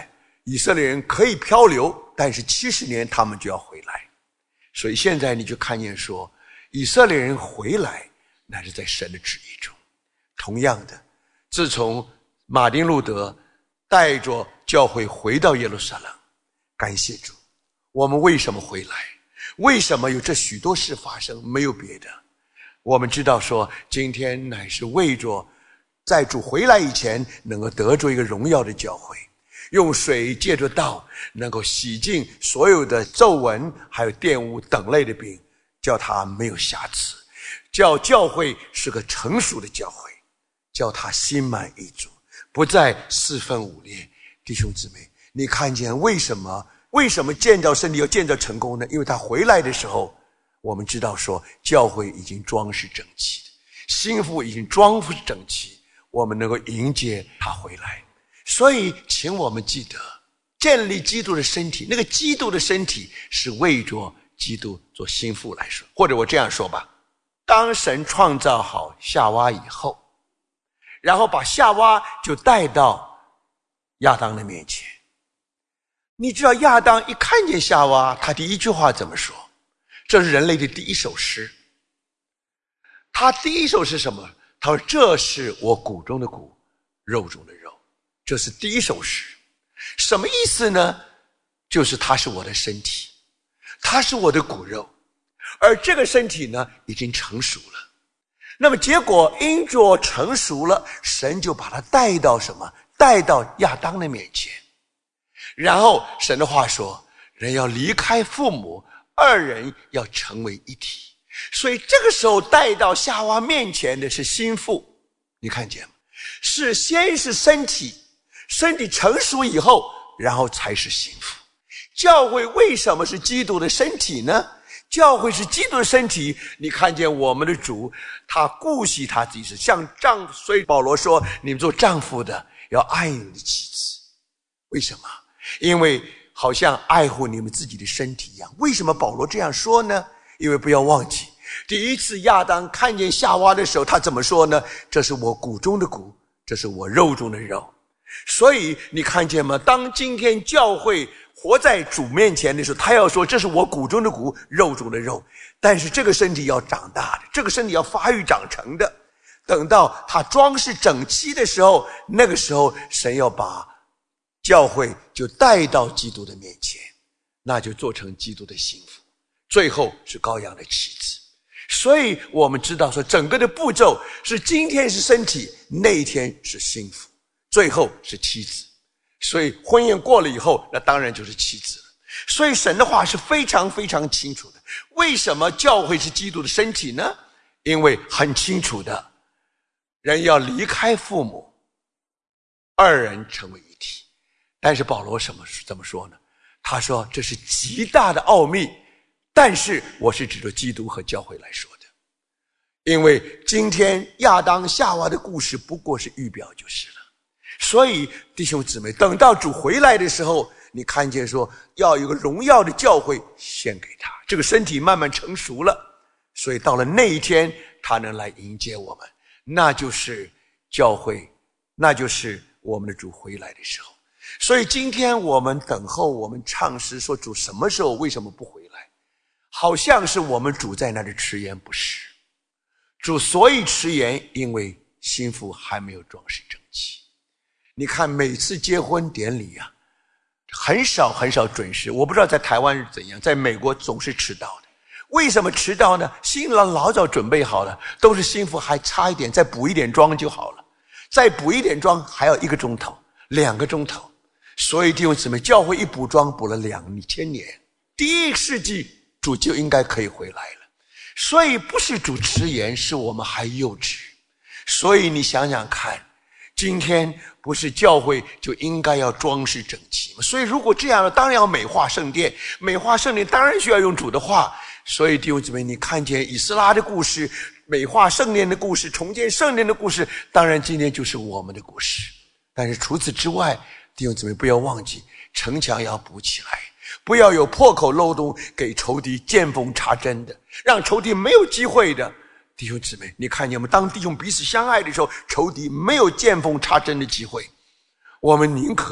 以色列人可以漂流，但是七十年他们就要回来。所以现在你就看见说，以色列人回来那是在神的旨意中。同样的，自从马丁路德带着教会回到耶路撒冷，感谢主，我们为什么回来？为什么有这许多事发生？没有别的，我们知道说今天乃是为着在主回来以前能够得着一个荣耀的教会，用水借着道能够洗净所有的皱纹还有玷污等类的病，叫它没有瑕疵，叫教会是个成熟的教会，叫它心满意足，不再四分五裂。弟兄姊妹，你看见为什么为什么建造圣地要建造成功呢？因为他回来的时候，我们知道说教会已经装饰整齐，心腹已经装饰整齐，我们能够迎接他回来。所以请我们记得建立基督的身体，那个基督的身体是为着基督做心腹来说。或者我这样说吧，当神创造好夏娃以后，然后把夏娃就带到亚当的面前，你知道亚当一看见夏娃，他第一句话怎么说？这是人类的第一首诗。他第一首是什么？他说这是我骨中的骨，肉中的肉。这是第一首诗。什么意思呢？就是他是我的身体，他是我的骨肉，而这个身体呢已经成熟了。那么结果因着成熟了，神就把他带到什么？带到亚当的面前。然后神的话说，人要离开父母，二人要成为一体。所以这个时候带到夏娃面前的是心腹，你看见吗？是先是身体，身体成熟以后，然后才是心腹。教会为什么是基督的身体呢？教会是基督的身体，你看见我们的主，他顾惜他自己，是像丈夫。所以保罗说，你们做丈夫的要爱你的妻子。为什么？因为好像爱护你们自己的身体一样。为什么保罗这样说呢？因为不要忘记，第一次亚当看见夏娃的时候，他怎么说呢？这是我骨中的骨，这是我肉中的肉。所以你看见吗？当今天教会活在主面前的时候，他要说这是我骨中的骨，肉中的肉。但是这个身体要长大的，这个身体要发育长成的。等到他装饰整齐的时候，那个时候神要把教会就带到基督的面前，那就做成基督的心腹，最后是羔羊的妻子。所以我们知道说整个的步骤是今天是身体，那一天是心腹，最后是妻子。所以婚宴过了以后，那当然就是妻子了。所以神的话是非常非常清楚的。为什么教会是基督的身体呢？因为很清楚的，人要离开父母，二人成为一体。但是保罗什么怎么说呢？他说这是极大的奥秘，但是我是指着基督和教会来说的。因为今天亚当夏娃的故事不过是预表就是了。所以弟兄姊妹，等到主回来的时候，你看见说要有个荣耀的教会献给他，这个身体慢慢成熟了，所以到了那一天他能来迎接我们，那就是教会，那就是我们的主回来的时候。所以今天我们等候，我们唱诗说主什么时候为什么不回来，好像是我们主在那里迟延，不是。主所以迟延，因为心腹还没有装饰整齐。你看每次结婚典礼啊，很少很少准时。我不知道在台湾是怎样，在美国总是迟到的。为什么迟到呢？新郎老早准备好了，都是心腹还差一点，再补一点妆就好了，再补一点妆还要一个钟头两个钟头。所以弟兄姊妹，教会一补妆补了两千年，第一世纪主就应该可以回来了。所以不是主迟延，是我们还幼稚。所以你想想看，今天不是教会就应该要装饰整齐吗？所以如果这样，当然要美化圣殿，美化圣殿当然需要用主的话。所以弟兄姊妹，你看见以斯拉的故事，美化圣殿的故事，重建圣殿的故事，当然今天就是我们的故事。但是除此之外，弟兄姊妹不要忘记，城墙要补起来，不要有破口漏洞给仇敌见缝插针的，让仇敌没有机会的。弟兄姊妹，你看见吗？当弟兄彼此相爱的时候，仇敌没有见缝插针的机会。我们宁可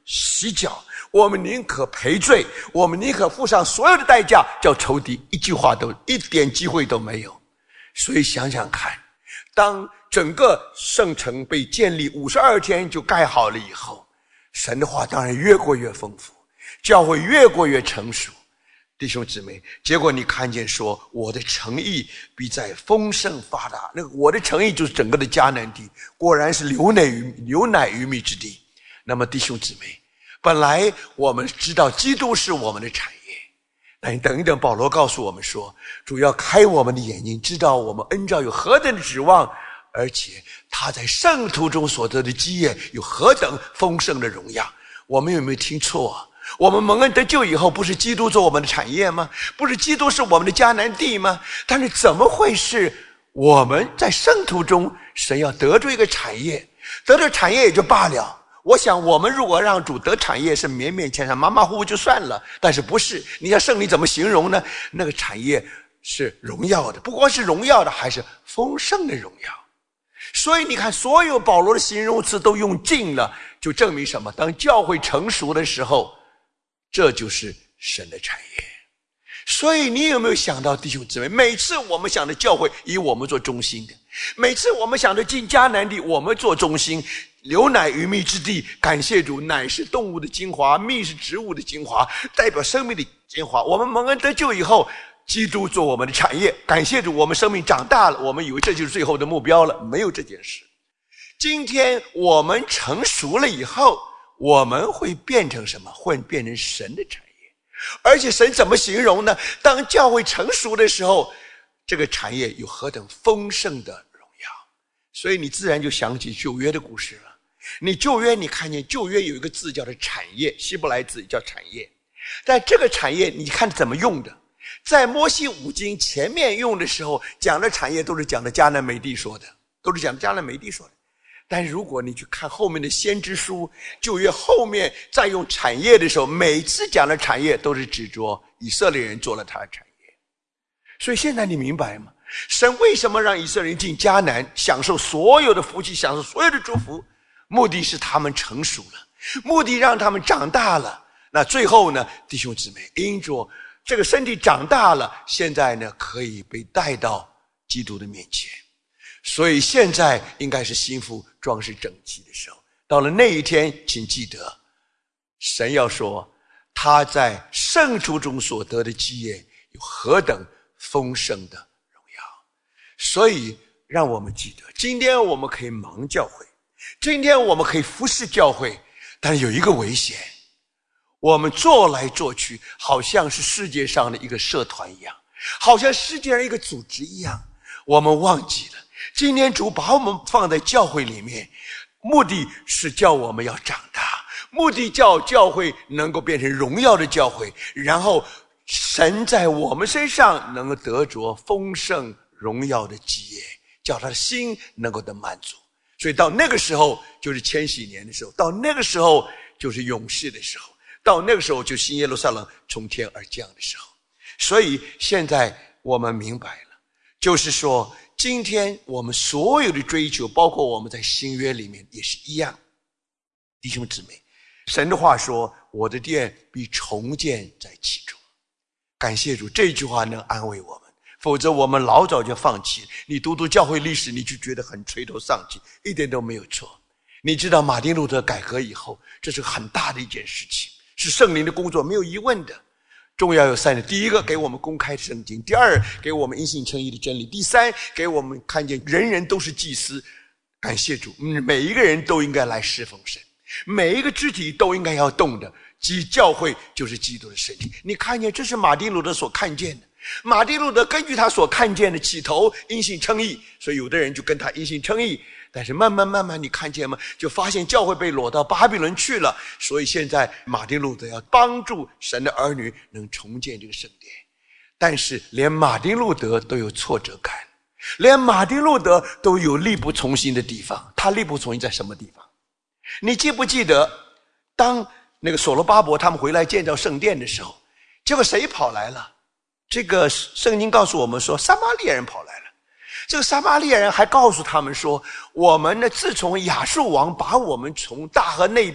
洗脚，我们宁可赔罪，我们宁可付上所有的代价，叫仇敌一句话都一点机会都没有。所以想想看，当整个圣城被建立五十二天就盖好了以后，神的话当然越过越丰富，教会越过越成熟。弟兄姊妹，结果你看见说，我的诚意必在丰盛发达。那个我的诚意就是整个的迦南地，果然是流奶与流奶与蜜之地。那么弟兄姊妹，本来我们知道基督是我们的产业，但等一等，保罗告诉我们说，主要开我们的眼睛，知道我们恩召有何等的指望，而且他在圣徒中所得的基业有何等丰盛的荣耀。我们有没有听错啊？我们蒙恩得救以后，不是基督做我们的产业吗？不是基督是我们的迦南地吗？但是怎么会是我们在圣徒中，神要得出一个产业，得到产业也就罢了。我想我们如果让主得产业是勉勉强强马马虎虎就算了，但是不是，你要圣灵怎么形容呢？那个产业是荣耀的，不光是荣耀的，还是丰盛的荣耀。所以你看，所有保罗的形容词都用尽了，就证明什么？当教会成熟的时候，这就是神的产业。所以你有没有想到，弟兄姊妹，每次我们想的教会以我们做中心的，每次我们想的进迦南地我们做中心，流奶与蜜之地，感谢主，奶是动物的精华，蜜是植物的精华，代表生命的精华。我们蒙恩得救以后，基督做我们的产业，感谢主，我们生命长大了，我们以为这就是最后的目标了，没有这件事。今天我们成熟了以后，我们会变成什么？会变成神的产业。而且神怎么形容呢？当教会成熟的时候，这个产业有何等丰盛的荣耀。所以你自然就想起旧约的故事了。你旧约你看见旧约有一个字叫做产业，希伯来字叫产业，但这个产业你看怎么用的？在摩西五经前面用的时候，讲的产业都是讲的迦南美地说的，都是讲的迦南美地说的。但如果你去看后面的先知书，旧约后面再用产业的时候，每次讲的产业都是指着以色列人做了他的产业。所以现在你明白吗？神为什么让以色列人进迦南，享受所有的福气，享受所有的祝福？目的是他们成熟了，目的让他们长大了。那最后呢，弟兄姊妹，因着这个身体长大了，现在呢可以被带到基督的面前。所以现在应该是心腹装饰整齐的时候。到了那一天，请记得，神要说他在圣徒中所得的基业有何等丰盛的荣耀。所以让我们记得，今天我们可以忙教会，今天我们可以服侍教会，但有一个危险，我们做来做去好像是世界上的一个社团一样，好像世界上一个组织一样，我们忘记了今天主把我们放在教会里面，目的是叫我们要长大，目的叫教会能够变成荣耀的教会，然后神在我们身上能够得着丰盛荣耀的基业，叫他的心能够得满足。所以到那个时候就是千禧年的时候，到那个时候就是永世的时候，到那个时候就新耶路撒冷从天而降的时候。所以现在我们明白了，就是说今天我们所有的追求，包括我们在新约里面也是一样。弟兄姊妹，神的话说，我的殿必重建在其中。感谢主，这句话能安慰我们，否则我们老早就放弃。你读读教会历史，你就觉得很垂头丧气，一点都没有错。你知道马丁路德改革以后，这是很大的一件事情，是圣灵的工作，没有疑问的。重要有三点：第一个，给我们公开的圣经；第二，给我们因信称义的真理；第三，给我们看见人人都是祭司。感谢主，每一个人都应该来侍奉神，每一个肢体都应该要动的，即教会就是基督的身体。你看见，这是马丁路德所看见的。马丁路德根据他所看见的起头因信称义，所以有的人就跟他因信称义，但是慢慢慢慢你看见吗？就发现教会被掳到巴比伦去了，所以现在马丁路德要帮助神的儿女能重建这个圣殿。但是连马丁路德都有挫折感，连马丁路德都有力不从心的地方。他力不从心在什么地方？你记不记得当那个所罗巴伯他们回来建造圣殿的时候，结果谁跑来了？这个圣经告诉我们说，撒玛利亚人跑来了。这个撒玛利亚人还告诉他们说，我们呢，自从亚述王把我们从大河那边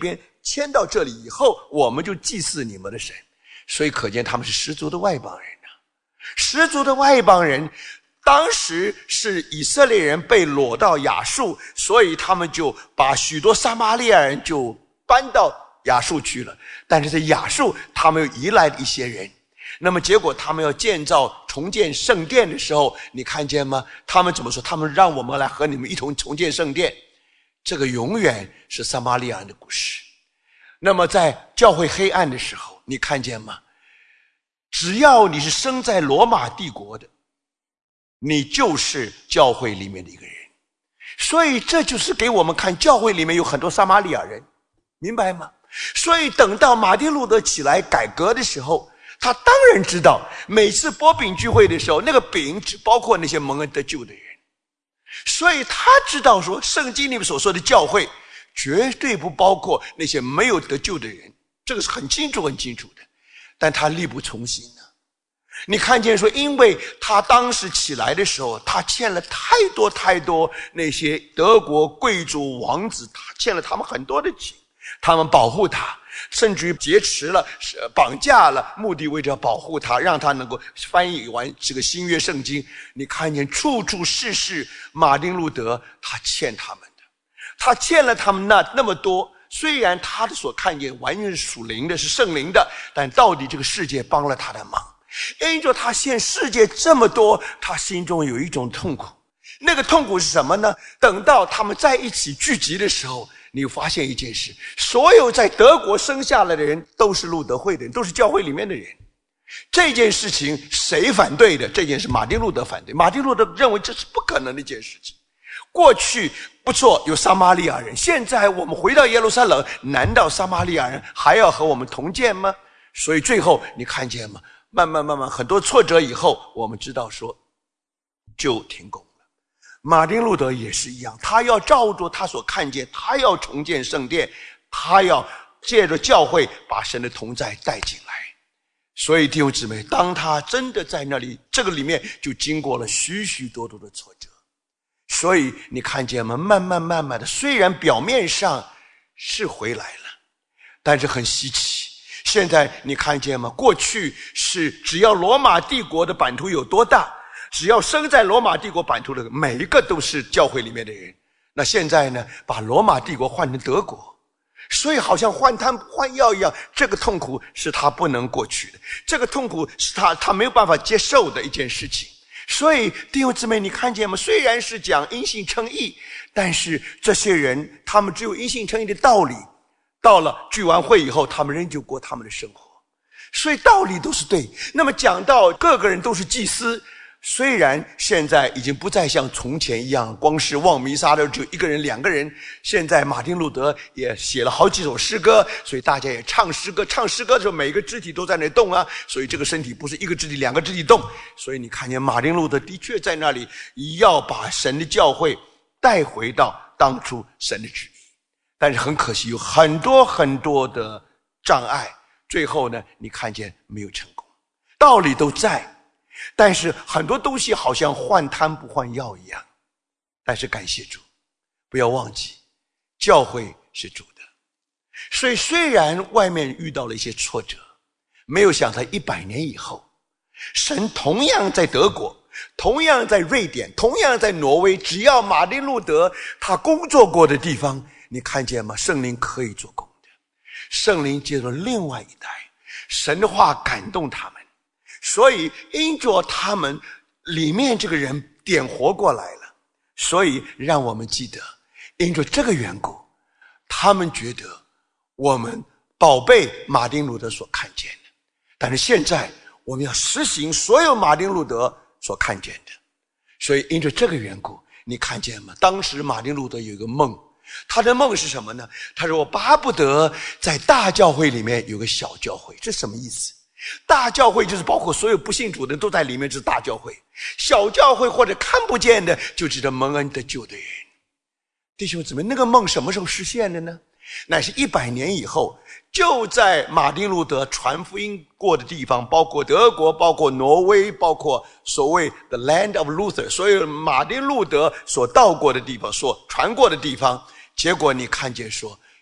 迁到这里以后，我们就祭祀你们的神。所以可见他们是十足的外邦人啊，十足的外邦人。当时是以色列人被掳到亚述，所以他们就把许多撒玛利亚人就搬到亚述去了。但是在亚述他们又移来了一些人，那么结果他们要建造重建圣殿的时候，你看见吗？他们怎么说？他们让我们来和你们一同重建圣殿。这个永远是撒玛利亚人的故事。那么在教会黑暗的时候，你看见吗？只要你是生在罗马帝国的，你就是教会里面的一个人。所以这就是给我们看，教会里面有很多撒玛利亚人，明白吗？所以等到马丁路德起来改革的时候，他当然知道每次擘饼聚会的时候，那个饼只包括那些蒙恩得救的人。所以他知道说，圣经里面所说的教会绝对不包括那些没有得救的人，这个是很清楚很清楚的。但他力不从心呢。你看见说，因为他当时起来的时候，他欠了太多太多那些德国贵族王子，他欠了他们很多的情，他们保护他，甚至于劫持了、绑架了，目的为着保护他，让他能够翻译完这个新约圣经。你看见处处事事，马丁路德他欠他们的，他欠了他们那那么多。虽然他的所看见完全是属灵的，是圣灵的，但到底这个世界帮了他的忙。因着他欠世界这么多，他心中有一种痛苦。那个痛苦是什么呢？等到他们在一起聚集的时候，你发现一件事，所有在德国生下来的人都是路德会的人，都是教会里面的人。这件事情谁反对的？这件事马丁路德反对。马丁路德认为这是不可能的一件事情。过去不错，有撒玛利亚人，现在我们回到耶路撒冷，难道撒玛利亚人还要和我们同建吗？所以最后你看见吗？慢慢慢慢很多挫折以后，我们知道说就停工了。马丁路德也是一样，他要照着他所看见，他要重建圣殿，他要借着教会把神的同在带进来。所以弟兄姊妹，当他真的在那里，这个里面就经过了许许多多的挫折。所以你看见吗？慢慢慢慢的，虽然表面上是回来了，但是很稀奇。现在你看见吗？过去是只要罗马帝国的版图有多大，只要生在罗马帝国版图的每一个都是教会里面的人。那现在呢，把罗马帝国换成德国，所以好像换汤不换药一样，这个痛苦是他不能过去的，这个痛苦是他他没有办法接受的一件事情。所以弟兄姊妹，你看见吗？虽然是讲因信称义，但是这些人他们只有因信称义的道理，到了聚完会以后，他们仍旧过他们的生活。所以道理都是对。那么讲到各个人都是祭司，虽然现在已经不再像从前一样光是望弥撒的只有一个人两个人，现在马丁路德也写了好几首诗歌，所以大家也唱诗歌，唱诗歌的时候每个肢体都在那动啊，所以这个身体不是一个肢体两个肢体动。所以你看见马丁路德的确在那里要把神的教会带回到当初神的旨意，但是很可惜有很多很多的障碍，最后呢你看见没有成功。道理都在，但是很多东西好像换汤不换药一样。但是感谢主，不要忘记教会是主的。所以虽然外面遇到了一些挫折，没有想到一百年以后，神同样在德国，同样在瑞典，同样在挪威，只要马丁路德他工作过的地方，你看见吗？圣灵可以做工的。圣灵接着另外一代，神的话感动他们，所以因着他们里面这个人点活过来了，所以让我们记得，因着这个缘故，他们觉得我们宝贝马丁路德所看见的，但是现在我们要实行所有马丁路德所看见的。所以因着这个缘故，你看见吗？当时马丁路德有一个梦，他的梦是什么呢？他说我巴不得在大教会里面有个小教会。这什么意思？大教会就是包括所有不信主的人都在里面，这是大教会。小教会或者看不见的，就指着蒙恩得救的人。弟兄姊妹，那个梦什么时候实现的呢？乃是一百年以后，就在马丁路德传福音过的地方，包括德国，包括挪威，包括所谓 the land of Luther， 所有马丁路德所到过的地方，所传过的地方，结果你看见说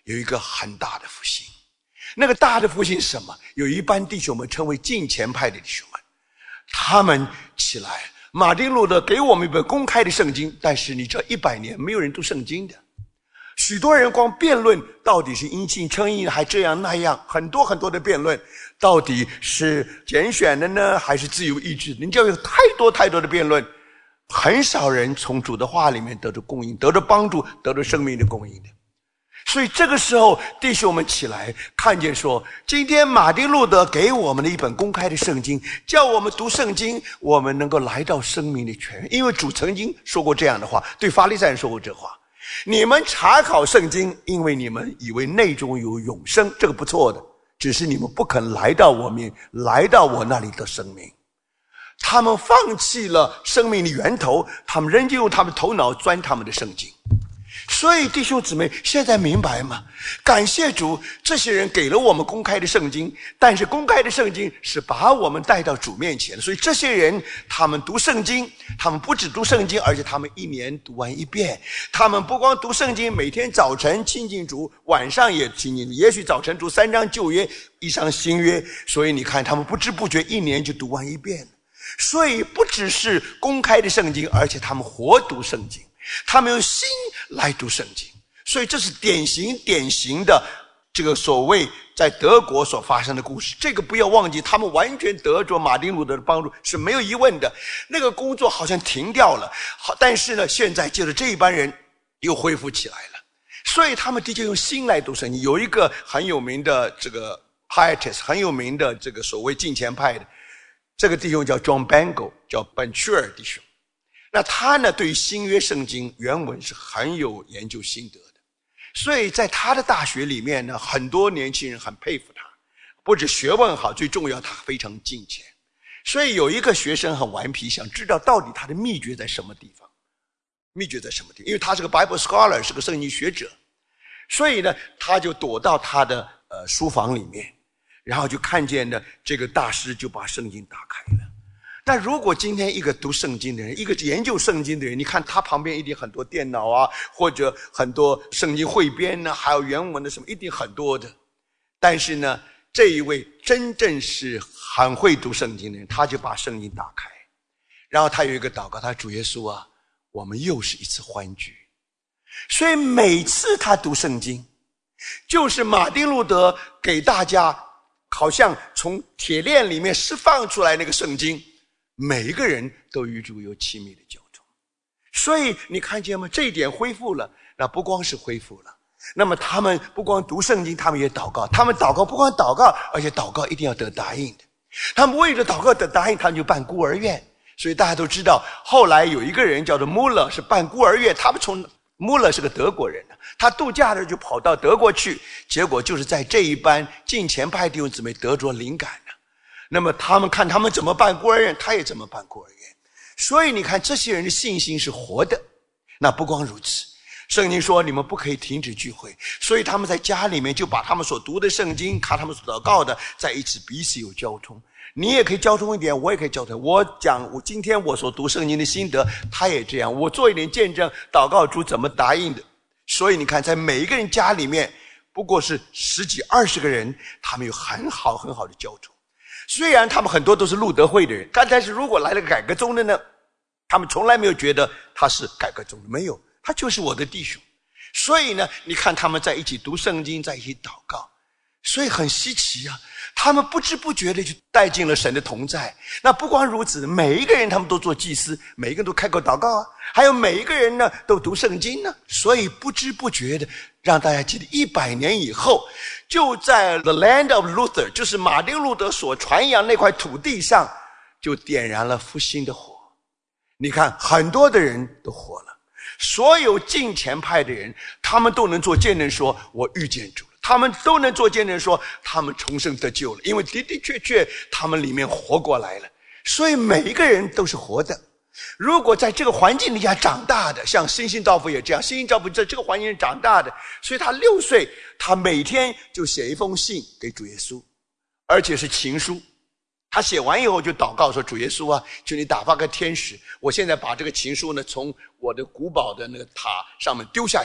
有一个很大的复兴。那个大的复兴是什么？有一班弟兄们称为敬虔派的弟兄们，他们起来，马丁路德给我们一本公开的圣经，但是你这一百年没有人读圣经的，许多人光辩论到底是因信称义还这样那样，很多很多的辩论，到底是拣选的呢还是自由意志的，你就有太多太多的辩论，很少人从主的话里面得着供应，得着帮助，得着生命的供应的。所以这个时候弟兄们起来，看见说今天马丁路德给我们的一本公开的圣经，叫我们读圣经，我们能够来到生命的泉源。因为主曾经说过这样的话，对法利赛人说过这话，你们查考圣经，因为你们以为内中有永生，这个不错的，只是你们不肯来到我面，来到我那里的生命。他们放弃了生命的源头，他们仍旧用他们头脑钻他们的圣经。所以弟兄姊妹，现在明白吗？感谢主，这些人给了我们公开的圣经，但是公开的圣经是把我们带到主面前的。所以这些人他们读圣经，他们不只读圣经，而且他们一年读完一遍。他们不光读圣经，每天早晨亲近主，晚上也亲近主，也许早晨读三章旧约，一章新约，所以你看他们不知不觉一年就读完一遍。所以不只是公开的圣经，而且他们活读圣经，他们用心来读圣经。所以这是典型典型的这个所谓在德国所发生的故事。这个不要忘记，他们完全得着马丁路德的帮助是没有疑问的。那个工作好像停掉了，好，但是呢现在借着这一班人又恢复起来了。所以他们的确用心来读圣经。有一个很有名的这个 pietist， 很有名的这个所谓敬虔派的这个弟兄叫 John Bangor， 叫本屈尔弟兄。那他呢对于新约圣经原文是很有研究心得的，所以在他的大学里面呢，很多年轻人很佩服他，不止学问好，最重要他非常敬虔。所以有一个学生很顽皮，想知道到底他的秘诀在什么地方，秘诀在什么地方，因为他是个 Bible scholar， 是个圣经学者，所以呢他就躲到他的呃书房里面，然后就看见呢这个大师就把圣经打开了。那如果今天一个读圣经的人，一个研究圣经的人，你看他旁边一定很多电脑啊，或者很多圣经汇编呢，还有原文的什么，一定很多的。但是呢这一位真正是很会读圣经的人，他就把圣经打开，然后他有一个祷告，他说主耶稣啊，我们又是一次欢聚。所以每次他读圣经，就是马丁路德给大家好像从铁链里面释放出来那个圣经，每一个人都与主有亲密的交通。所以你看见吗？这一点恢复了。那不光是恢复了，那么他们不光读圣经，他们也祷告。他们祷告不光祷告，而且祷告一定要得答应的。他们为了祷告得答应，他们就办孤儿院。所以大家都知道，后来有一个人叫做穆勒，是办孤儿院。他们从穆勒是个德国人，他度假的时候就跑到德国去，结果就是在这一班敬虔派弟兄姊妹得着灵感了。那么他们看他们怎么办孤儿院，他也怎么办孤儿院。所以你看这些人的信心是活的。那不光如此，圣经说你们不可以停止聚会，所以他们在家里面就把他们所读的圣经，看他们所祷告的，在一起彼此有交通。你也可以交通一点，我也可以交通。我讲我今天我所读圣经的心得，他也这样，我做一点见证，祷告主怎么答应的。所以你看在每一个人家里面不过是十几二十个人，他们有很好很好的交通。虽然他们很多都是路德会的人，但是如果来了个改革宗的呢，他们从来没有觉得他是改革宗的，没有，他就是我的弟兄。所以呢你看他们在一起读圣经，在一起祷告，所以很稀奇啊，他们不知不觉的就带进了神的同在。那不光如此，每一个人他们都做祭司，每一个人都开口祷告啊，还有每一个人呢都读圣经呢。所以不知不觉的让大家记得一百年以后，就在 The Land of Luther， 就是马丁路德所传扬那块土地上，就点燃了复兴的火。你看很多的人都活了，所有敬虔派的人他们都能做见证说我遇见主了，他们都能做见证说他们重生得救了，因为的的确确他们里面活过来了。所以每一个人都是活的。如果在这个环境底下长大的，像新兴道夫也这样，新兴道夫在这个环境长大的，所以他六岁他每天就写一封信给主耶稣，而且是情书。他写完以后就祷告说主耶稣啊，求你打发个天使，我现在把这个情书呢从我的古堡的那个塔上面丢下去，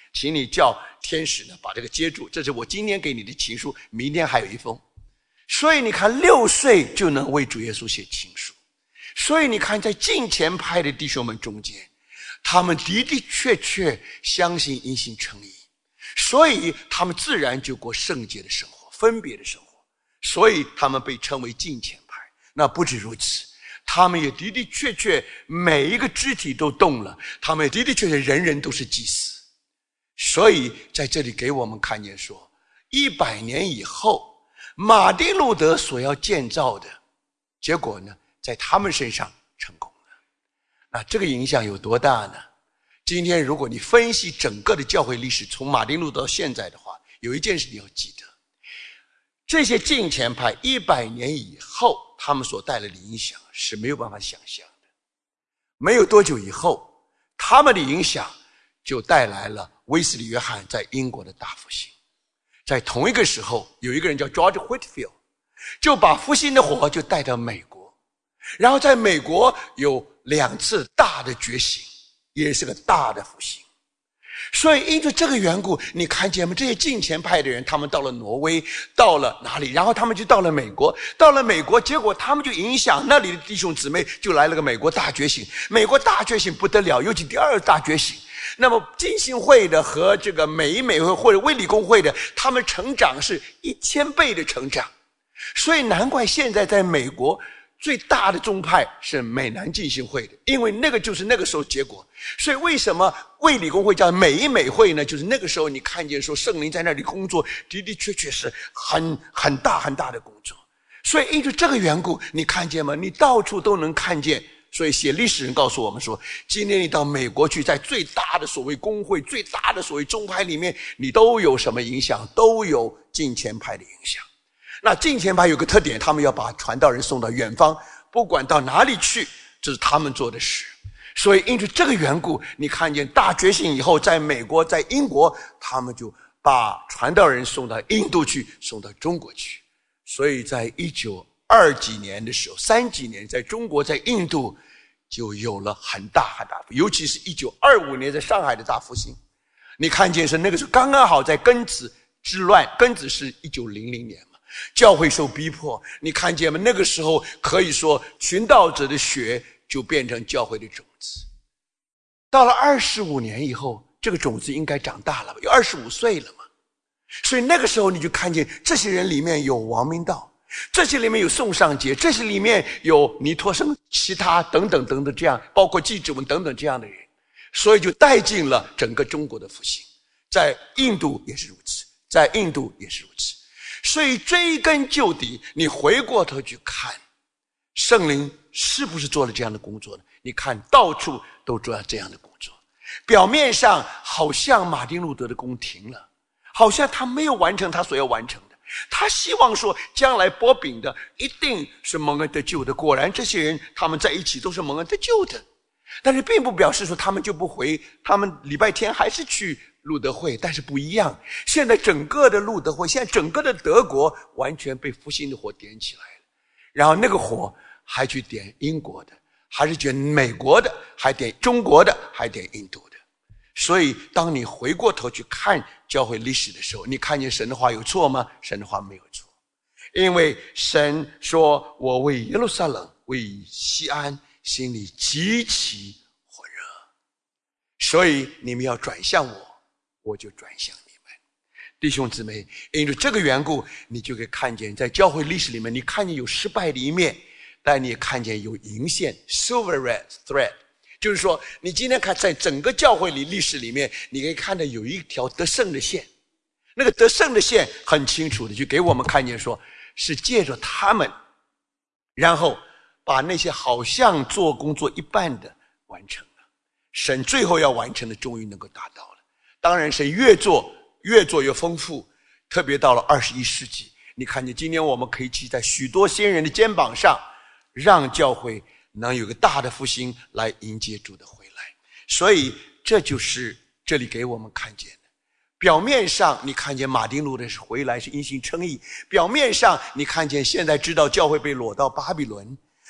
请你叫天使呢把这个接住，这是我今天给你的情书，明天还有一封。所以你看，六岁就能为主耶稣写情书。所以你看，在敬虔派的弟兄们中间，他们的的确确相信因信称义，所以他们自然就过圣洁的生活，分别的生活，所以他们被称为敬虔派。那不止如此，他们也的的确确每一个肢体都动了，他们也的的确确人人都是祭司。所以在这里给我们看见说，一百年以后马丁路德所要建造的结果呢，在他们身上成功了。那这个影响有多大呢？今天如果你分析整个的教会历史，从马丁路德到现在的话，有一件事你要记得，这些敬虔派一百年以后他们所带来的影响是没有办法想象的。没有多久以后，他们的影响就带来了威斯理约翰在英国的大复兴。在同一个时候，有一个人叫 George Whitefield， 就把复兴的火就带到美国，然后在美国有两次大的觉醒，也是个大的复兴。所以因着这个缘故，你看见吗？这些敬虔派的人，他们到了挪威，到了哪里，然后他们就到了美国，到了美国，结果他们就影响那里的弟兄姊妹，就来了个美国大觉醒。美国大觉醒不得了，尤其第二大觉醒，那么浸信会的和这个美美会或者卫理公会的，他们成长是一千倍的成长。所以难怪现在在美国最大的宗派是美南浸信会的，因为那个就是那个时候结果。所以为什么卫理公会叫美美会呢？就是那个时候你看见说圣灵在那里工作，的的确确是很很大很大的工作。所以因为这个缘故，你看见吗？你到处都能看见。所以写历史人告诉我们说，今天你到美国去，在最大的所谓公会，最大的所谓宗派里面，你都有什么影响？都有敬虔派的影响。那敬虔派有个特点，他们要把传道人送到远方，不管到哪里去，这是他们做的事。所以因为这个缘故，你看见大觉醒以后，在美国在英国，他们就把传道人送到印度去，送到中国去。所以在一九二几年的时候，三几年，在中国在印度就有了很大很大，尤其是一九二五年在上海的大复兴。你看见是那个时候刚刚好在庚子之乱，庚子是一九零零年嘛，教会受逼迫，你看见吗？那个时候可以说寻道者的血就变成教会的种子。到了二十五年以后，这个种子应该长大了吧，有二十五岁了嘛。所以那个时候你就看见这些人里面有王明道，这些里面有宋尚节，这些里面有尼托生，其他等等等等，这样包括季志文等等这样的人，所以就带进了整个中国的复兴。在印度也是如此，在印度也是如此。所以追根究底，你回过头去看，圣灵是不是做了这样的工作呢？你看到处都做了这样的工作。表面上好像马丁路德的工停了，好像他没有完成他所要完成的，他希望说将来擘饼的一定是蒙恩得救的。果然这些人他们在一起都是蒙恩得救的，但是并不表示说他们就不回，他们礼拜天还是去路德会。但是不一样，现在整个的路德会，现在整个的德国完全被复兴的火点起来了，然后那个火还去点英国的，还是点美国的，还点中国的，还点印度的。所以当你回过头去看教会历史的时候，你看见神的话有错吗？神的话没有错。因为神说，我为耶路撒冷为西安心里极其火热，所以你们要转向我，我就转向你们。弟兄姊妹，因为这个缘故，你就可以看见在教会历史里面，你看见有失败的一面，但你也看见有银线 silver thread， 就是说你今天看在整个教会里历史里面，你可以看到有一条得胜的线，那个得胜的线很清楚的就给我们看见说，是借着他们，然后把那些好像做工作一半的完成了，神最后要完成的终于能够达到了。当然神越做越做越丰富，特别到了二十一世纪，你看见今天我们可以骑在许多先人的肩膀上，让教会能有个大的复兴来迎接主的回来。所以这就是这里给我们看见的。表面上你看见马丁路德是回来是因信称义，表面上你看见现在知道教会被掳到巴比伦，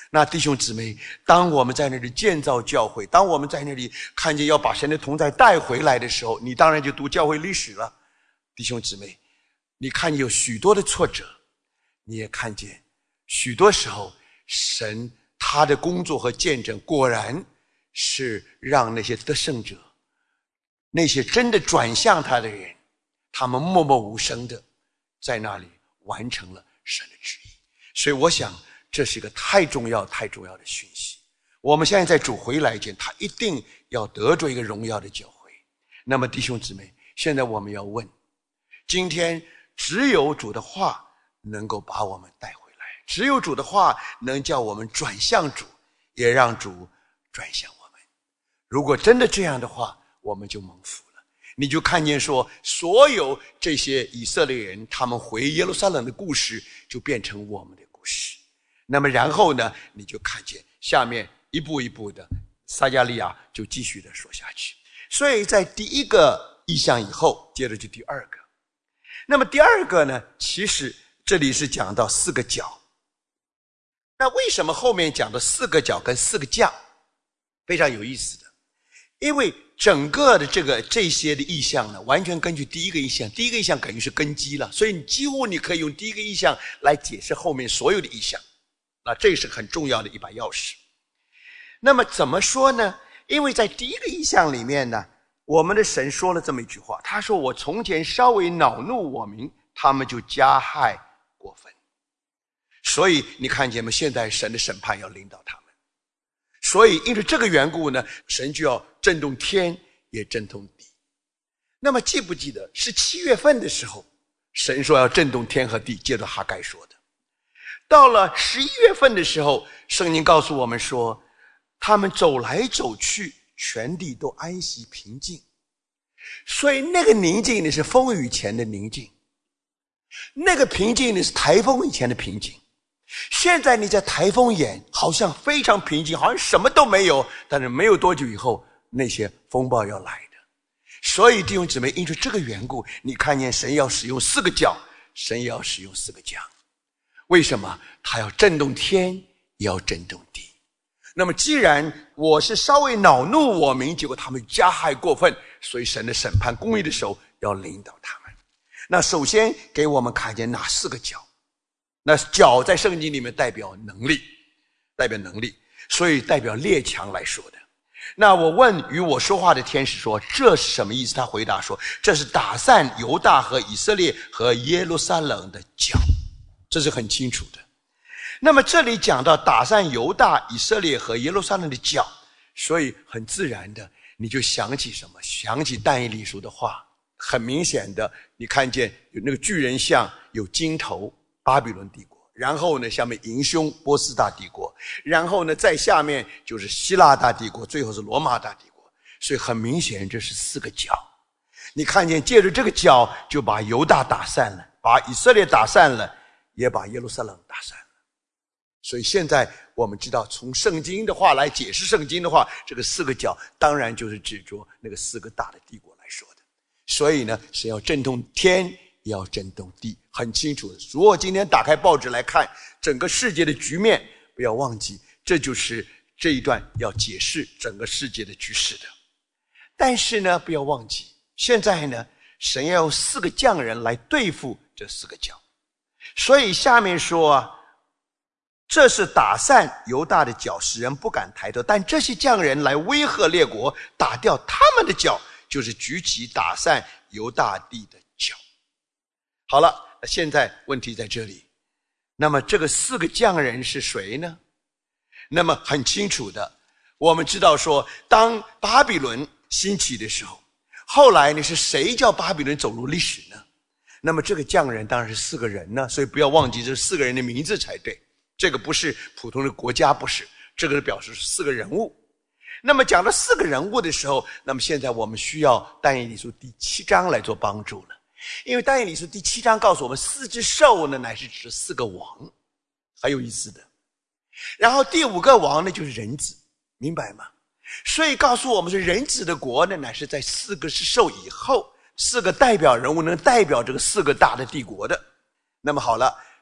那弟兄姊妹，当我们在那里建造教会，当我们在那里看见要把神的同在带回来的时候，你当然就读教会历史了。弟兄姊妹，你看有许多的挫折，你也看见许多时候神他的工作和见证果然是让那些得胜者，那些真的转向他的人，他们默默无声的在那里完成了神的旨意。所以我想这是一个太重要太重要的讯息。我们现在在主回来前，他一定要得着一个荣耀的教会。那么弟兄姊妹，现在我们要问，今天只有主的话能够把我们带回来，只有主的话能叫我们转向主，也让主转向我们。如果真的这样的话，我们就蒙福了。你就看见说，所有这些以色列人他们回耶路撒冷的故事就变成我们的故事。那么然后呢，你就看见下面一步一步的撒迦利亚就继续的说下去。所以在第一个意象以后，接着就第二个。那么第二个呢，其实这里是讲到四个角。那为什么后面讲的四个角跟四个将非常有意思的？因为整个的这个这些的意象呢，完全根据第一个意象，第一个意象等于是根基了，所以你几乎你可以用第一个意象来解释后面所有的意象。那这是很重要的一把钥匙。那么怎么说呢？因为在第一个意象里面呢，我们的神说了这么一句话，他说我从前稍微恼怒我民，他们就加害过分。所以你看见吗？现在神的审判要领导他们，所以因为这个缘故呢，神就要震动天也震动地。那么记不记得是七月份的时候，神说要震动天和地，接着哈该说的。到了十一月份的时候，圣经告诉我们说，他们走来走去，全地都安息平静。所以那个宁静呢，是风雨前的宁静，那个平静呢，是台风以前的平静。现在你在台风眼好像非常平静，好像什么都没有，但是没有多久以后，那些风暴要来的。所以弟兄姊妹，因着这个缘故，你看见神要使用四个角，神也要使用四个将。为什么？他要震动天，也要震动地。那么既然我是稍微恼怒我民，结果他们加害过分，所以神的审判公义的手要领导他们。那首先给我们看见哪四个角？那角在圣经里面代表能力，代表能力，所以代表列强来说的。那我问与我说话的天使说，这是什么意思？他回答说，这是打散犹大和以色列和耶路撒冷的角，这是很清楚的。那么这里讲到打散犹大、以色列和耶路撒冷的角，所以很自然的你就想起什么？想起但以理书的话。很明显的，你看见有那个巨人像，有金头巴比伦帝国，然后呢下面银胸波斯大帝国，然后呢在下面就是希腊大帝国，最后是罗马大帝国。所以很明显这是四个角。你看见借着这个角就把犹大打散了，把以色列打散了，也把耶路撒冷打散了。所以现在我们知道，从圣经的话来解释圣经的话，这个四个角当然就是指着那个四个大的帝国来说的。所以呢，是要震动天，也要震动地，很清楚的。如果今天打开报纸来看整个世界的局面，不要忘记，这就是这一段要解释整个世界的局势的。但是呢，不要忘记，现在呢，神要用四个匠人来对付这四个角。所以下面说啊，这是打散犹大的角，使人不敢抬头，但这些匠人来威吓列国，打掉他们的角，就是举起打散犹大地的角。好了，现在问题在这里，那么这个四个匠人是谁呢？那么很清楚的，我们知道说，当巴比伦兴起的时候，后来呢是谁叫巴比伦走入历史呢？那么这个匠人当然是四个人呢，所以不要忘记这四个人的名字才对。这个不是普通的国家，不是，这个表示四个人物。那么讲到四个人物的时候，那么现在我们需要但以理书第七章来做帮助了。因为但以理书第七章告诉我们，四只兽呢乃是指四个王，很有意思的。然后第五个王呢就是人子，明白吗？所以告诉我们说，人子的国呢乃是在四个是兽以后，四个代表人物能代表这个四个大的帝国的。那么好了，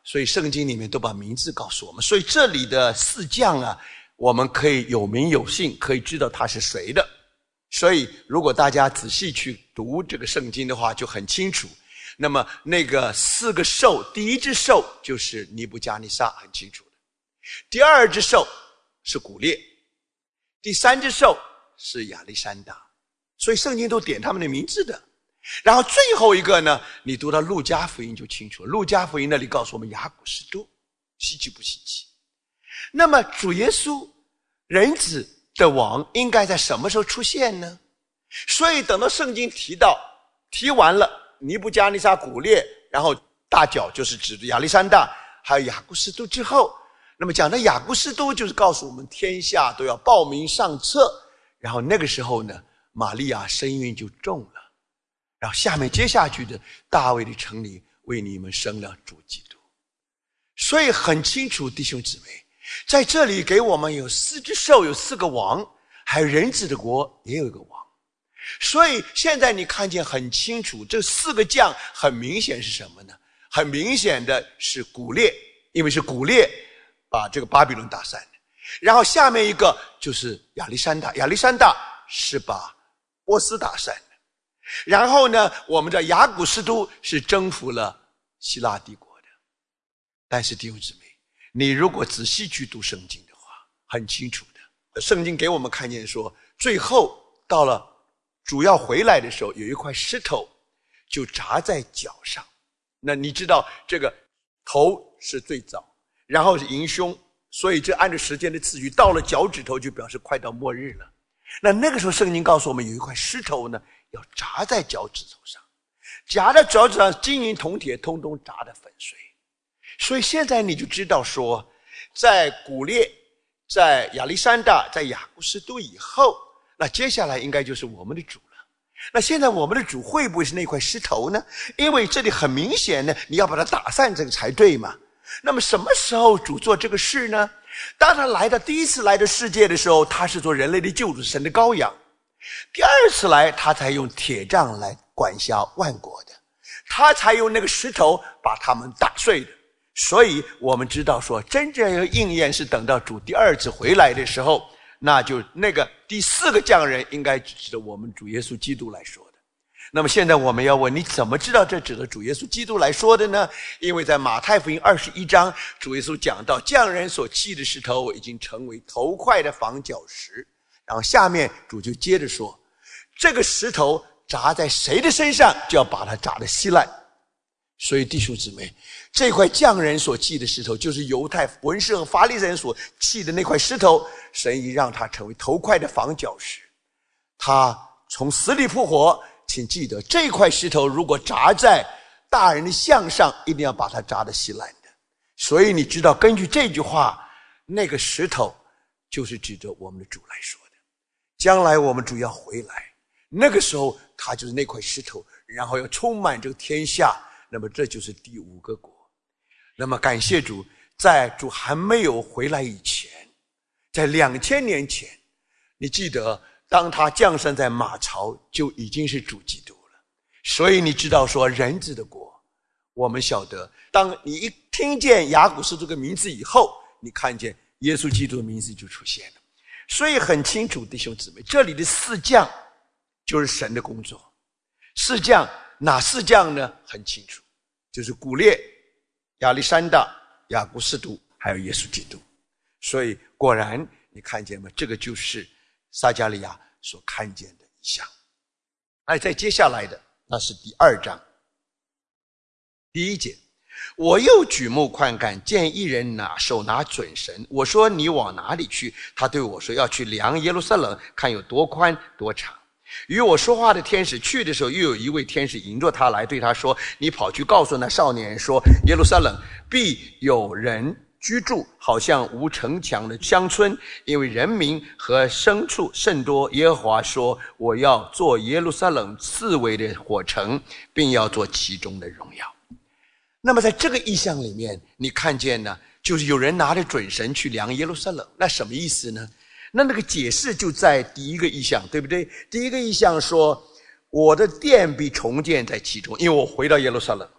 所以圣经里面都把名字告诉我们。所以这里的四将啊，我们可以有名有姓，可以知道他是谁的。所以如果大家仔细去读这个圣经的话，就很清楚。那么那个四个兽，第一只兽就是尼布加尼撒，很清楚的。第二只兽是古列，第三只兽是亚历山大。所以圣经都点他们的名字的。然后最后一个呢，你读到路加福音就清楚了。路加福音那里告诉我们雅古斯都，稀奇不稀奇？那么主耶稣人子的王应该在什么时候出现呢？所以等到圣经提到提完了尼布加尼撒、古列，然后大角就是指的亚历山大还有雅古斯都之后，那么讲的雅古斯都就是告诉我们天下都要报名上册。然后那个时候呢，玛利亚身孕就重了，然后下面接下去的大卫的城里为你们生了主基督。所以很清楚，弟兄姊妹，在这里给我们有四只兽，有四个王，还有人子的国也有一个王。所以现在你看见很清楚，这四个将很明显是什么呢？很明显的是古列，因为是古列把这个巴比伦打散的。然后下面一个就是亚历山大，亚历山大是把波斯打散的。然后呢，我们的雅古斯都是征服了希腊帝国的。但是弟兄姊妹，你如果仔细去读圣经的话，很清楚的，圣经给我们看见说，最后到了主要回来的时候，有一块石头就砸在脚上。那你知道这个头是最早，然后是迎胸，所以这按照时间的次序，到了脚趾头就表示快到末日了。那那个时候圣经告诉我们，有一块石头呢要砸在脚趾头上，砸在脚趾上，金银铜铁通通砸得粉碎。所以现在你就知道说，在古列、在亚历山大、在雅古斯都以后，那接下来应该就是我们的主了。那现在我们的主会不会是那块石头呢？因为这里很明显呢，你要把它打散这个才对嘛。那么什么时候主做这个事呢？当他来到第一次来到世界的时候，他是做人类的救主，神的羔羊。第二次来，他才用铁杖来管辖万国的，他才用那个石头把他们打碎的。所以我们知道说，真正的应验是等到主第二次回来的时候，那就那个第四个匠人应该指着我们主耶稣基督来说的。那么现在我们要问，你怎么知道这指着主耶稣基督来说的呢？因为在马太福音二十一章，主耶稣讲到匠人所弃的石头已经成为头块的房角石。然后下面主就接着说，这个石头砸在谁的身上，就要把它砸得稀烂。所以弟兄姊妹，这块匠人所弃的石头，就是犹太文士和法利赛人所弃的那块石头，神已让它成为头块的房角石。他从死里复活，请记得这块石头如果砸在大人的像上，一定要把它砸得稀烂的。所以你知道，根据这句话，那个石头就是指着我们的主来说的。将来我们主要回来，那个时候他就是那块石头，然后要充满这个天下。那么这就是第五个国。那么感谢主，在主还没有回来以前，在两千年前，你记得当他降生在马槽，就已经是主基督了。所以你知道说，人子的国，我们晓得，当你一听见雅古斯这个名字以后，你看见耶稣基督的名字就出现了。所以很清楚，弟兄姊妹，这里的四将就是神的工作。四将哪四将呢？很清楚，就是古列、亚历山大、雅古斯都还有耶稣基督。所以果然你看见吗？这个就是撒迦利亚所看见的异象。而在接下来的那是第二章第一节，我又举目观看，见一人拿手拿准绳，我说你往哪里去？他对我说，要去量耶路撒冷，看有多宽多长。与我说话的天使去的时候，又有一位天使迎着他来，对他说，你跑去告诉那少年人说，耶路撒冷必有人居住，好像无城墙的乡村，因为人民和牲畜甚多。耶和华说，我要做耶路撒冷四围的火城，并要做其中的荣耀。那么在这个意象里面，你看见呢，就是有人拿着准绳去量耶路撒冷。那什么意思呢？那那个解释就在第一个意象，对不对？第一个意象说，我的殿必重建在其中，因为我回到耶路撒冷了，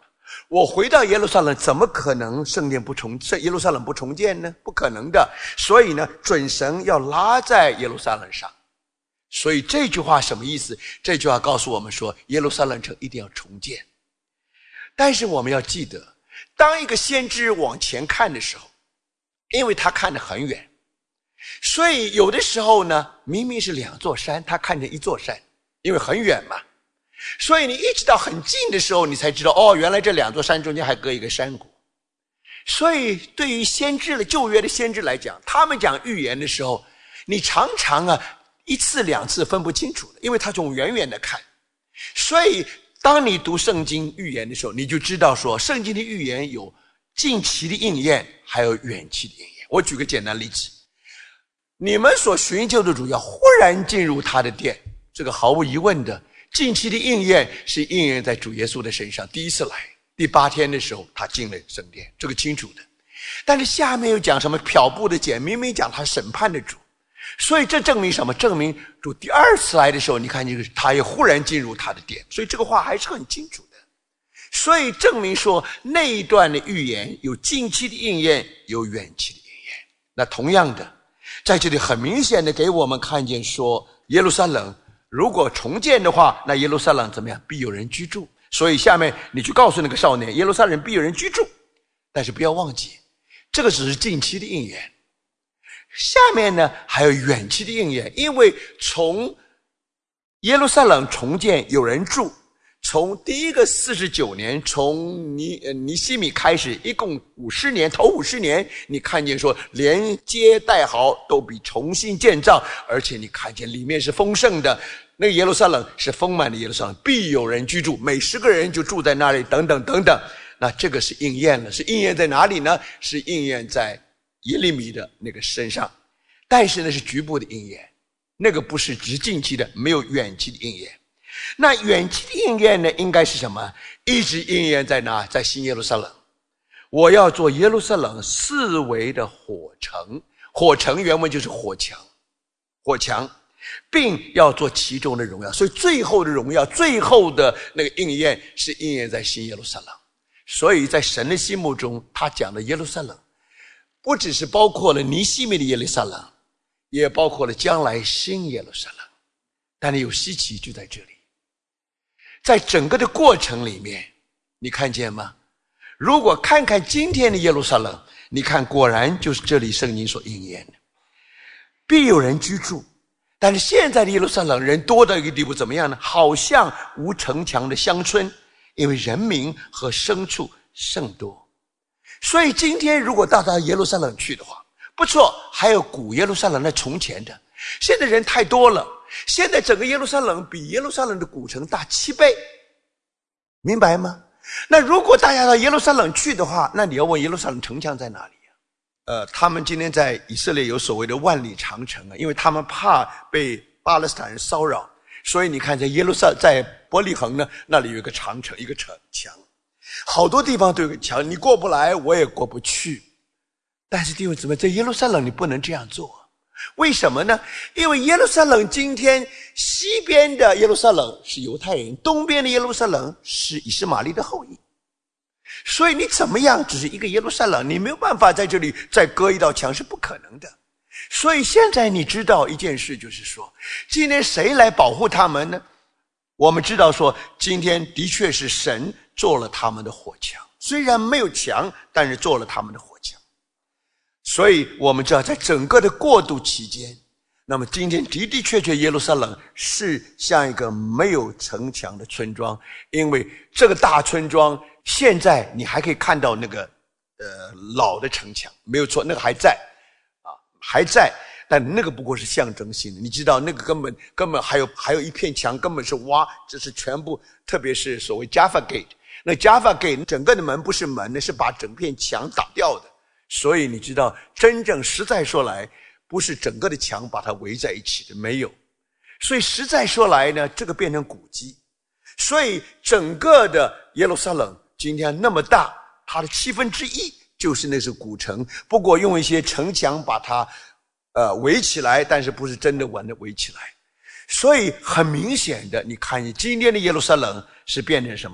我回到耶路撒冷，怎么可能圣殿不重耶路撒冷不重建呢？不可能的。所以呢，准绳要拉在耶路撒冷上。所以这句话什么意思？这句话告诉我们说，耶路撒冷城一定要重建。但是我们要记得，当一个先知往前看的时候，因为他看得很远，所以有的时候呢，明明是两座山，他看成一座山，因为很远嘛。所以你一直到很近的时候，你才知道，哦，原来这两座山中间还隔一个山谷。所以对于先知的旧约的先知来讲，他们讲预言的时候，你常常啊一次两次分不清楚的，因为他从远远的看。所以当你读圣经预言的时候，你就知道说，圣经的预言有近期的应验，还有远期的应验。我举个简单例子，你们所寻求的主要忽然进入他的殿，这个毫无疑问的，近期的应验是应验在主耶稣的身上，第一次来第八天的时候他进了圣殿，这个清楚的。但是下面又讲什么漂布的简，明明讲他审判的主。所以这证明什么？证明主第二次来的时候，你看这个他也忽然进入他的殿，所以这个话还是很清楚的。所以证明说那一段的预言有近期的应验，有远期的应验。那同样的，在这里很明显的给我们看见说，耶路撒冷如果重建的话，那耶路撒冷怎么样？必有人居住。所以下面你去告诉那个少年，耶路撒冷必有人居住。但是不要忘记，这个只是近期的应验。下面呢还有远期的应验，因为从耶路撒冷重建有人住，从第一个四十九年，从尼尼希米开始，一共五十年，头五十年，你看见说连街带壕都比重新建造，而且你看见里面是丰盛的，那个耶路撒冷是丰满的耶路撒冷，必有人居住，每十个人就住在那里，等等等等。那这个是应验了，是应验在哪里呢？是应验在耶利米的那个身上，但是那是局部的应验，那个不是只近期的，没有远期的应验。那远期的应验呢，应该是什么？一直应验在哪？在新耶路撒冷。我要做耶路撒冷四围的火城，火城原文就是火墙，火墙，并要做其中的荣耀。所以最后的荣耀，最后的那个应验是应验在新耶路撒冷。所以在神的心目中，他讲的耶路撒冷不只是包括了尼希米的耶路撒冷，也包括了将来新耶路撒冷。但是有稀奇就在这里，在整个的过程里面，你看见吗？如果看看今天的耶路撒冷，你看果然就是这里圣经所应验的，必有人居住。但是现在的耶路撒冷人多到一个地步，怎么样呢？好像无城墙的乡村，因为人民和牲畜甚多。所以今天如果到达耶路撒冷去的话，不错，还有古耶路撒冷那从前的，现在人太多了，现在整个耶路撒冷比耶路撒冷的古城大七倍，明白吗？那如果大家到耶路撒冷去的话，那你要问耶路撒冷城墙在哪里啊？呃，他们今天在以色列有所谓的万里长城啊，因为他们怕被巴勒斯坦人骚扰，所以你看在耶路撒在伯利恒呢，那里有一个长城，一个城墙，好多地方都有个墙，你过不来，我也过不去。但是弟兄姊妹，在耶路撒冷你不能这样做，为什么呢？因为耶路撒冷今天西边的耶路撒冷是犹太人，东边的耶路撒冷是以实玛利的后裔，所以你怎么样只是一个耶路撒冷，你没有办法在这里再割一道墙，是不可能的。所以现在你知道一件事，就是说今天谁来保护他们呢？我们知道说今天的确是神做了他们的火墙，虽然没有墙，但是做了他们的火墙。所以我们知道在整个的过渡期间，那么今天的的确确耶路撒冷是像一个没有城墙的村庄，因为这个大村庄现在你还可以看到那个呃老的城墙，没有错，那个还在啊，还在，但那个不过是象征性的。你知道那个根本根本还有还有一片墙根本是挖，这是全部，特别是所谓 Jaffa Gate， 那 Jaffa Gate 整个的门不是门，那是把整片墙打掉的。所以你知道真正实在说来，不是整个的墙把它围在一起的，没有。所以实在说来呢，这个变成古迹。所以整个的耶路撒冷今天那么大，它的七分之一就是那是古城，不过用一些城墙把它呃围起来，但是不是真的完的围起来。所以很明显的，你看今天的耶路撒冷是变成什么？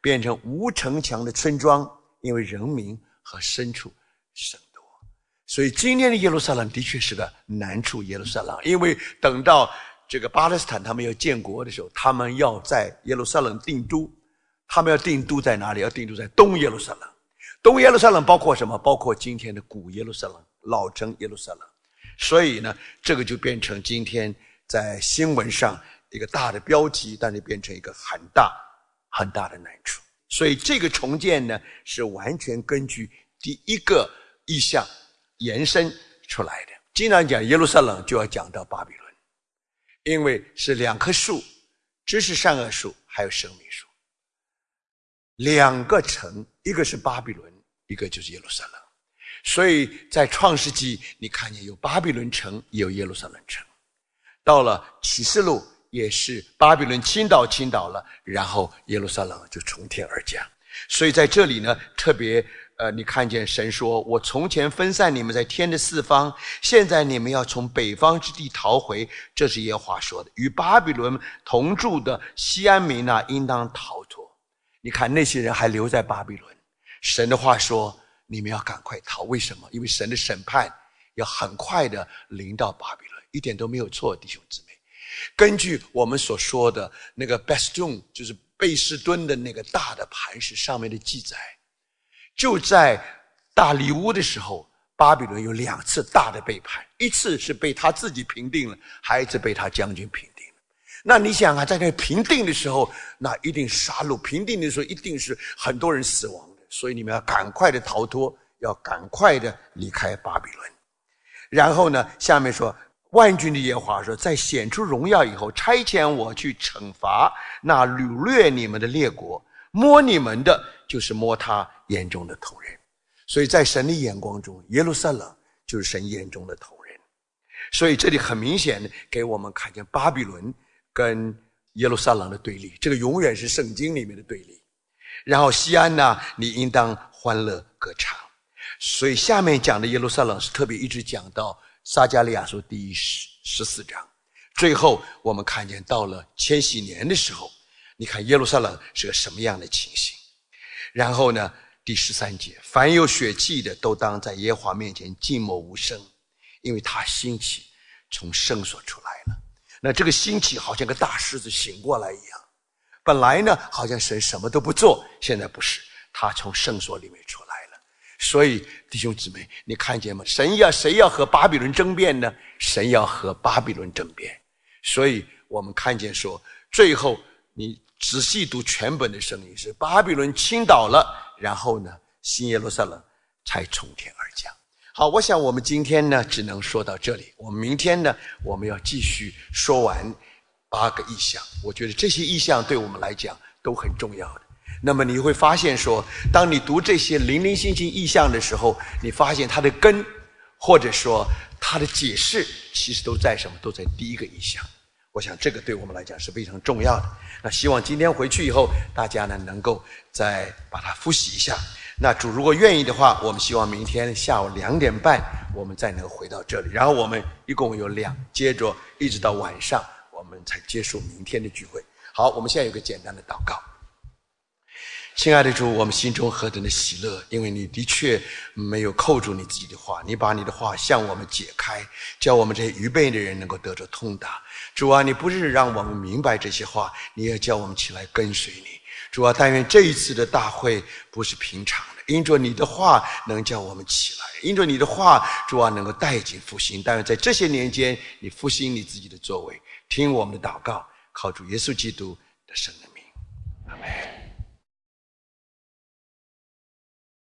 变成无城墙的村庄，因为人民和牲畜甚多。所以今天的耶路撒冷的确是个难处耶路撒冷，因为等到这个巴勒斯坦他们要建国的时候，他们要在耶路撒冷定都。他们要定都在哪里？要定都在东耶路撒冷。东耶路撒冷包括什么？包括今天的古耶路撒冷，老城耶路撒冷。所以呢，这个就变成今天在新闻上一个大的标题，但是变成一个很大很大的难处。所以这个重建呢，是完全根据第一个意象延伸出来的。经常讲耶路撒冷，就要讲到巴比伦，因为是两棵树，知识善恶树，还有生命树。两个城，一个是巴比伦，一个就是耶路撒冷。所以在创世纪你看见有巴比伦城，也有耶路撒冷城。到了启示录也是巴比伦倾倒倾倒了，然后耶路撒冷就从天而降。所以在这里呢，特别呃，你看见神说，我从前分散你们在天的四方，现在你们要从北方之地逃回，这是耶和华说的。与巴比伦同住的西安民啊，应当逃脱。你看那些人还留在巴比伦，神的话说你们要赶快逃。为什么？因为神的审判要很快的临到巴比伦，一点都没有错，弟兄姊妹。根据我们所说的那个 Bestun， 就是贝士敦的那个大的磐石上面的记载，就在大利乌的时候，巴比伦有两次大的背叛，一次是被他自己平定了，还有一次被他将军平定。那你想啊，在那平定的时候，那一定杀戮，平定的时候一定是很多人死亡的，所以你们要赶快的逃脱，要赶快的离开巴比伦。然后呢，下面说，万军的耶和华说，在显出荣耀以后，差遣我去惩罚那掳掠你们的列国，摸你们的就是摸他眼中的瞳人。所以在神的眼光中，耶路撒冷就是神眼中的瞳人。所以这里很明显的给我们看见巴比伦跟耶路撒冷的对立，这个永远是圣经里面的对立。然后西安呢，你应当欢乐歌唱。所以下面讲的耶路撒冷是特别一直讲到撒迦利亚书第十四章。最后我们看见到了千禧年的时候，你看耶路撒冷是个什么样的情形。然后呢，第十三节，凡有血气的都当在耶和华面前静默无声，因为他兴起从圣所出来了。那这个兴起好像个大狮子醒过来一样，本来呢好像神什么都不做，现在不是，他从圣所里面出来了。所以弟兄姊妹，你看见吗？神要谁要和巴比伦争辩呢？神要和巴比伦争辩。所以我们看见说，最后你仔细读全本的声音是巴比伦倾倒了，然后呢新耶路撒冷才从天而降。好，我想我们今天呢只能说到这里，我们明天呢我们要继续说完八个意象。我觉得这些意象对我们来讲都很重要的。那么你会发现说，当你读这些零零星星意象的时候，你发现它的根或者说它的解释其实都在什么？都在第一个意象。我想这个对我们来讲是非常重要的。那希望今天回去以后大家呢能够再把它复习一下。那主如果愿意的话，我们希望明天下午两点半我们再能回到这里，然后我们一共有两，接着一直到晚上我们才结束明天的聚会。好，我们现在有个简单的祷告。亲爱的主，我们心中何等的喜乐，因为你的确没有扣住你自己的话，你把你的话向我们解开，叫我们这些愚昧的人能够得着通达。主啊，你不是让我们明白这些话，你也叫我们起来跟随你。主啊，但愿这一次的大会不是平常的，因着你的话能叫我们起来，因着你的话，主啊，能够带进复兴。但愿在这些年间，你复兴你自己的作为，听我们的祷告，靠主耶稣基督的圣名，阿们。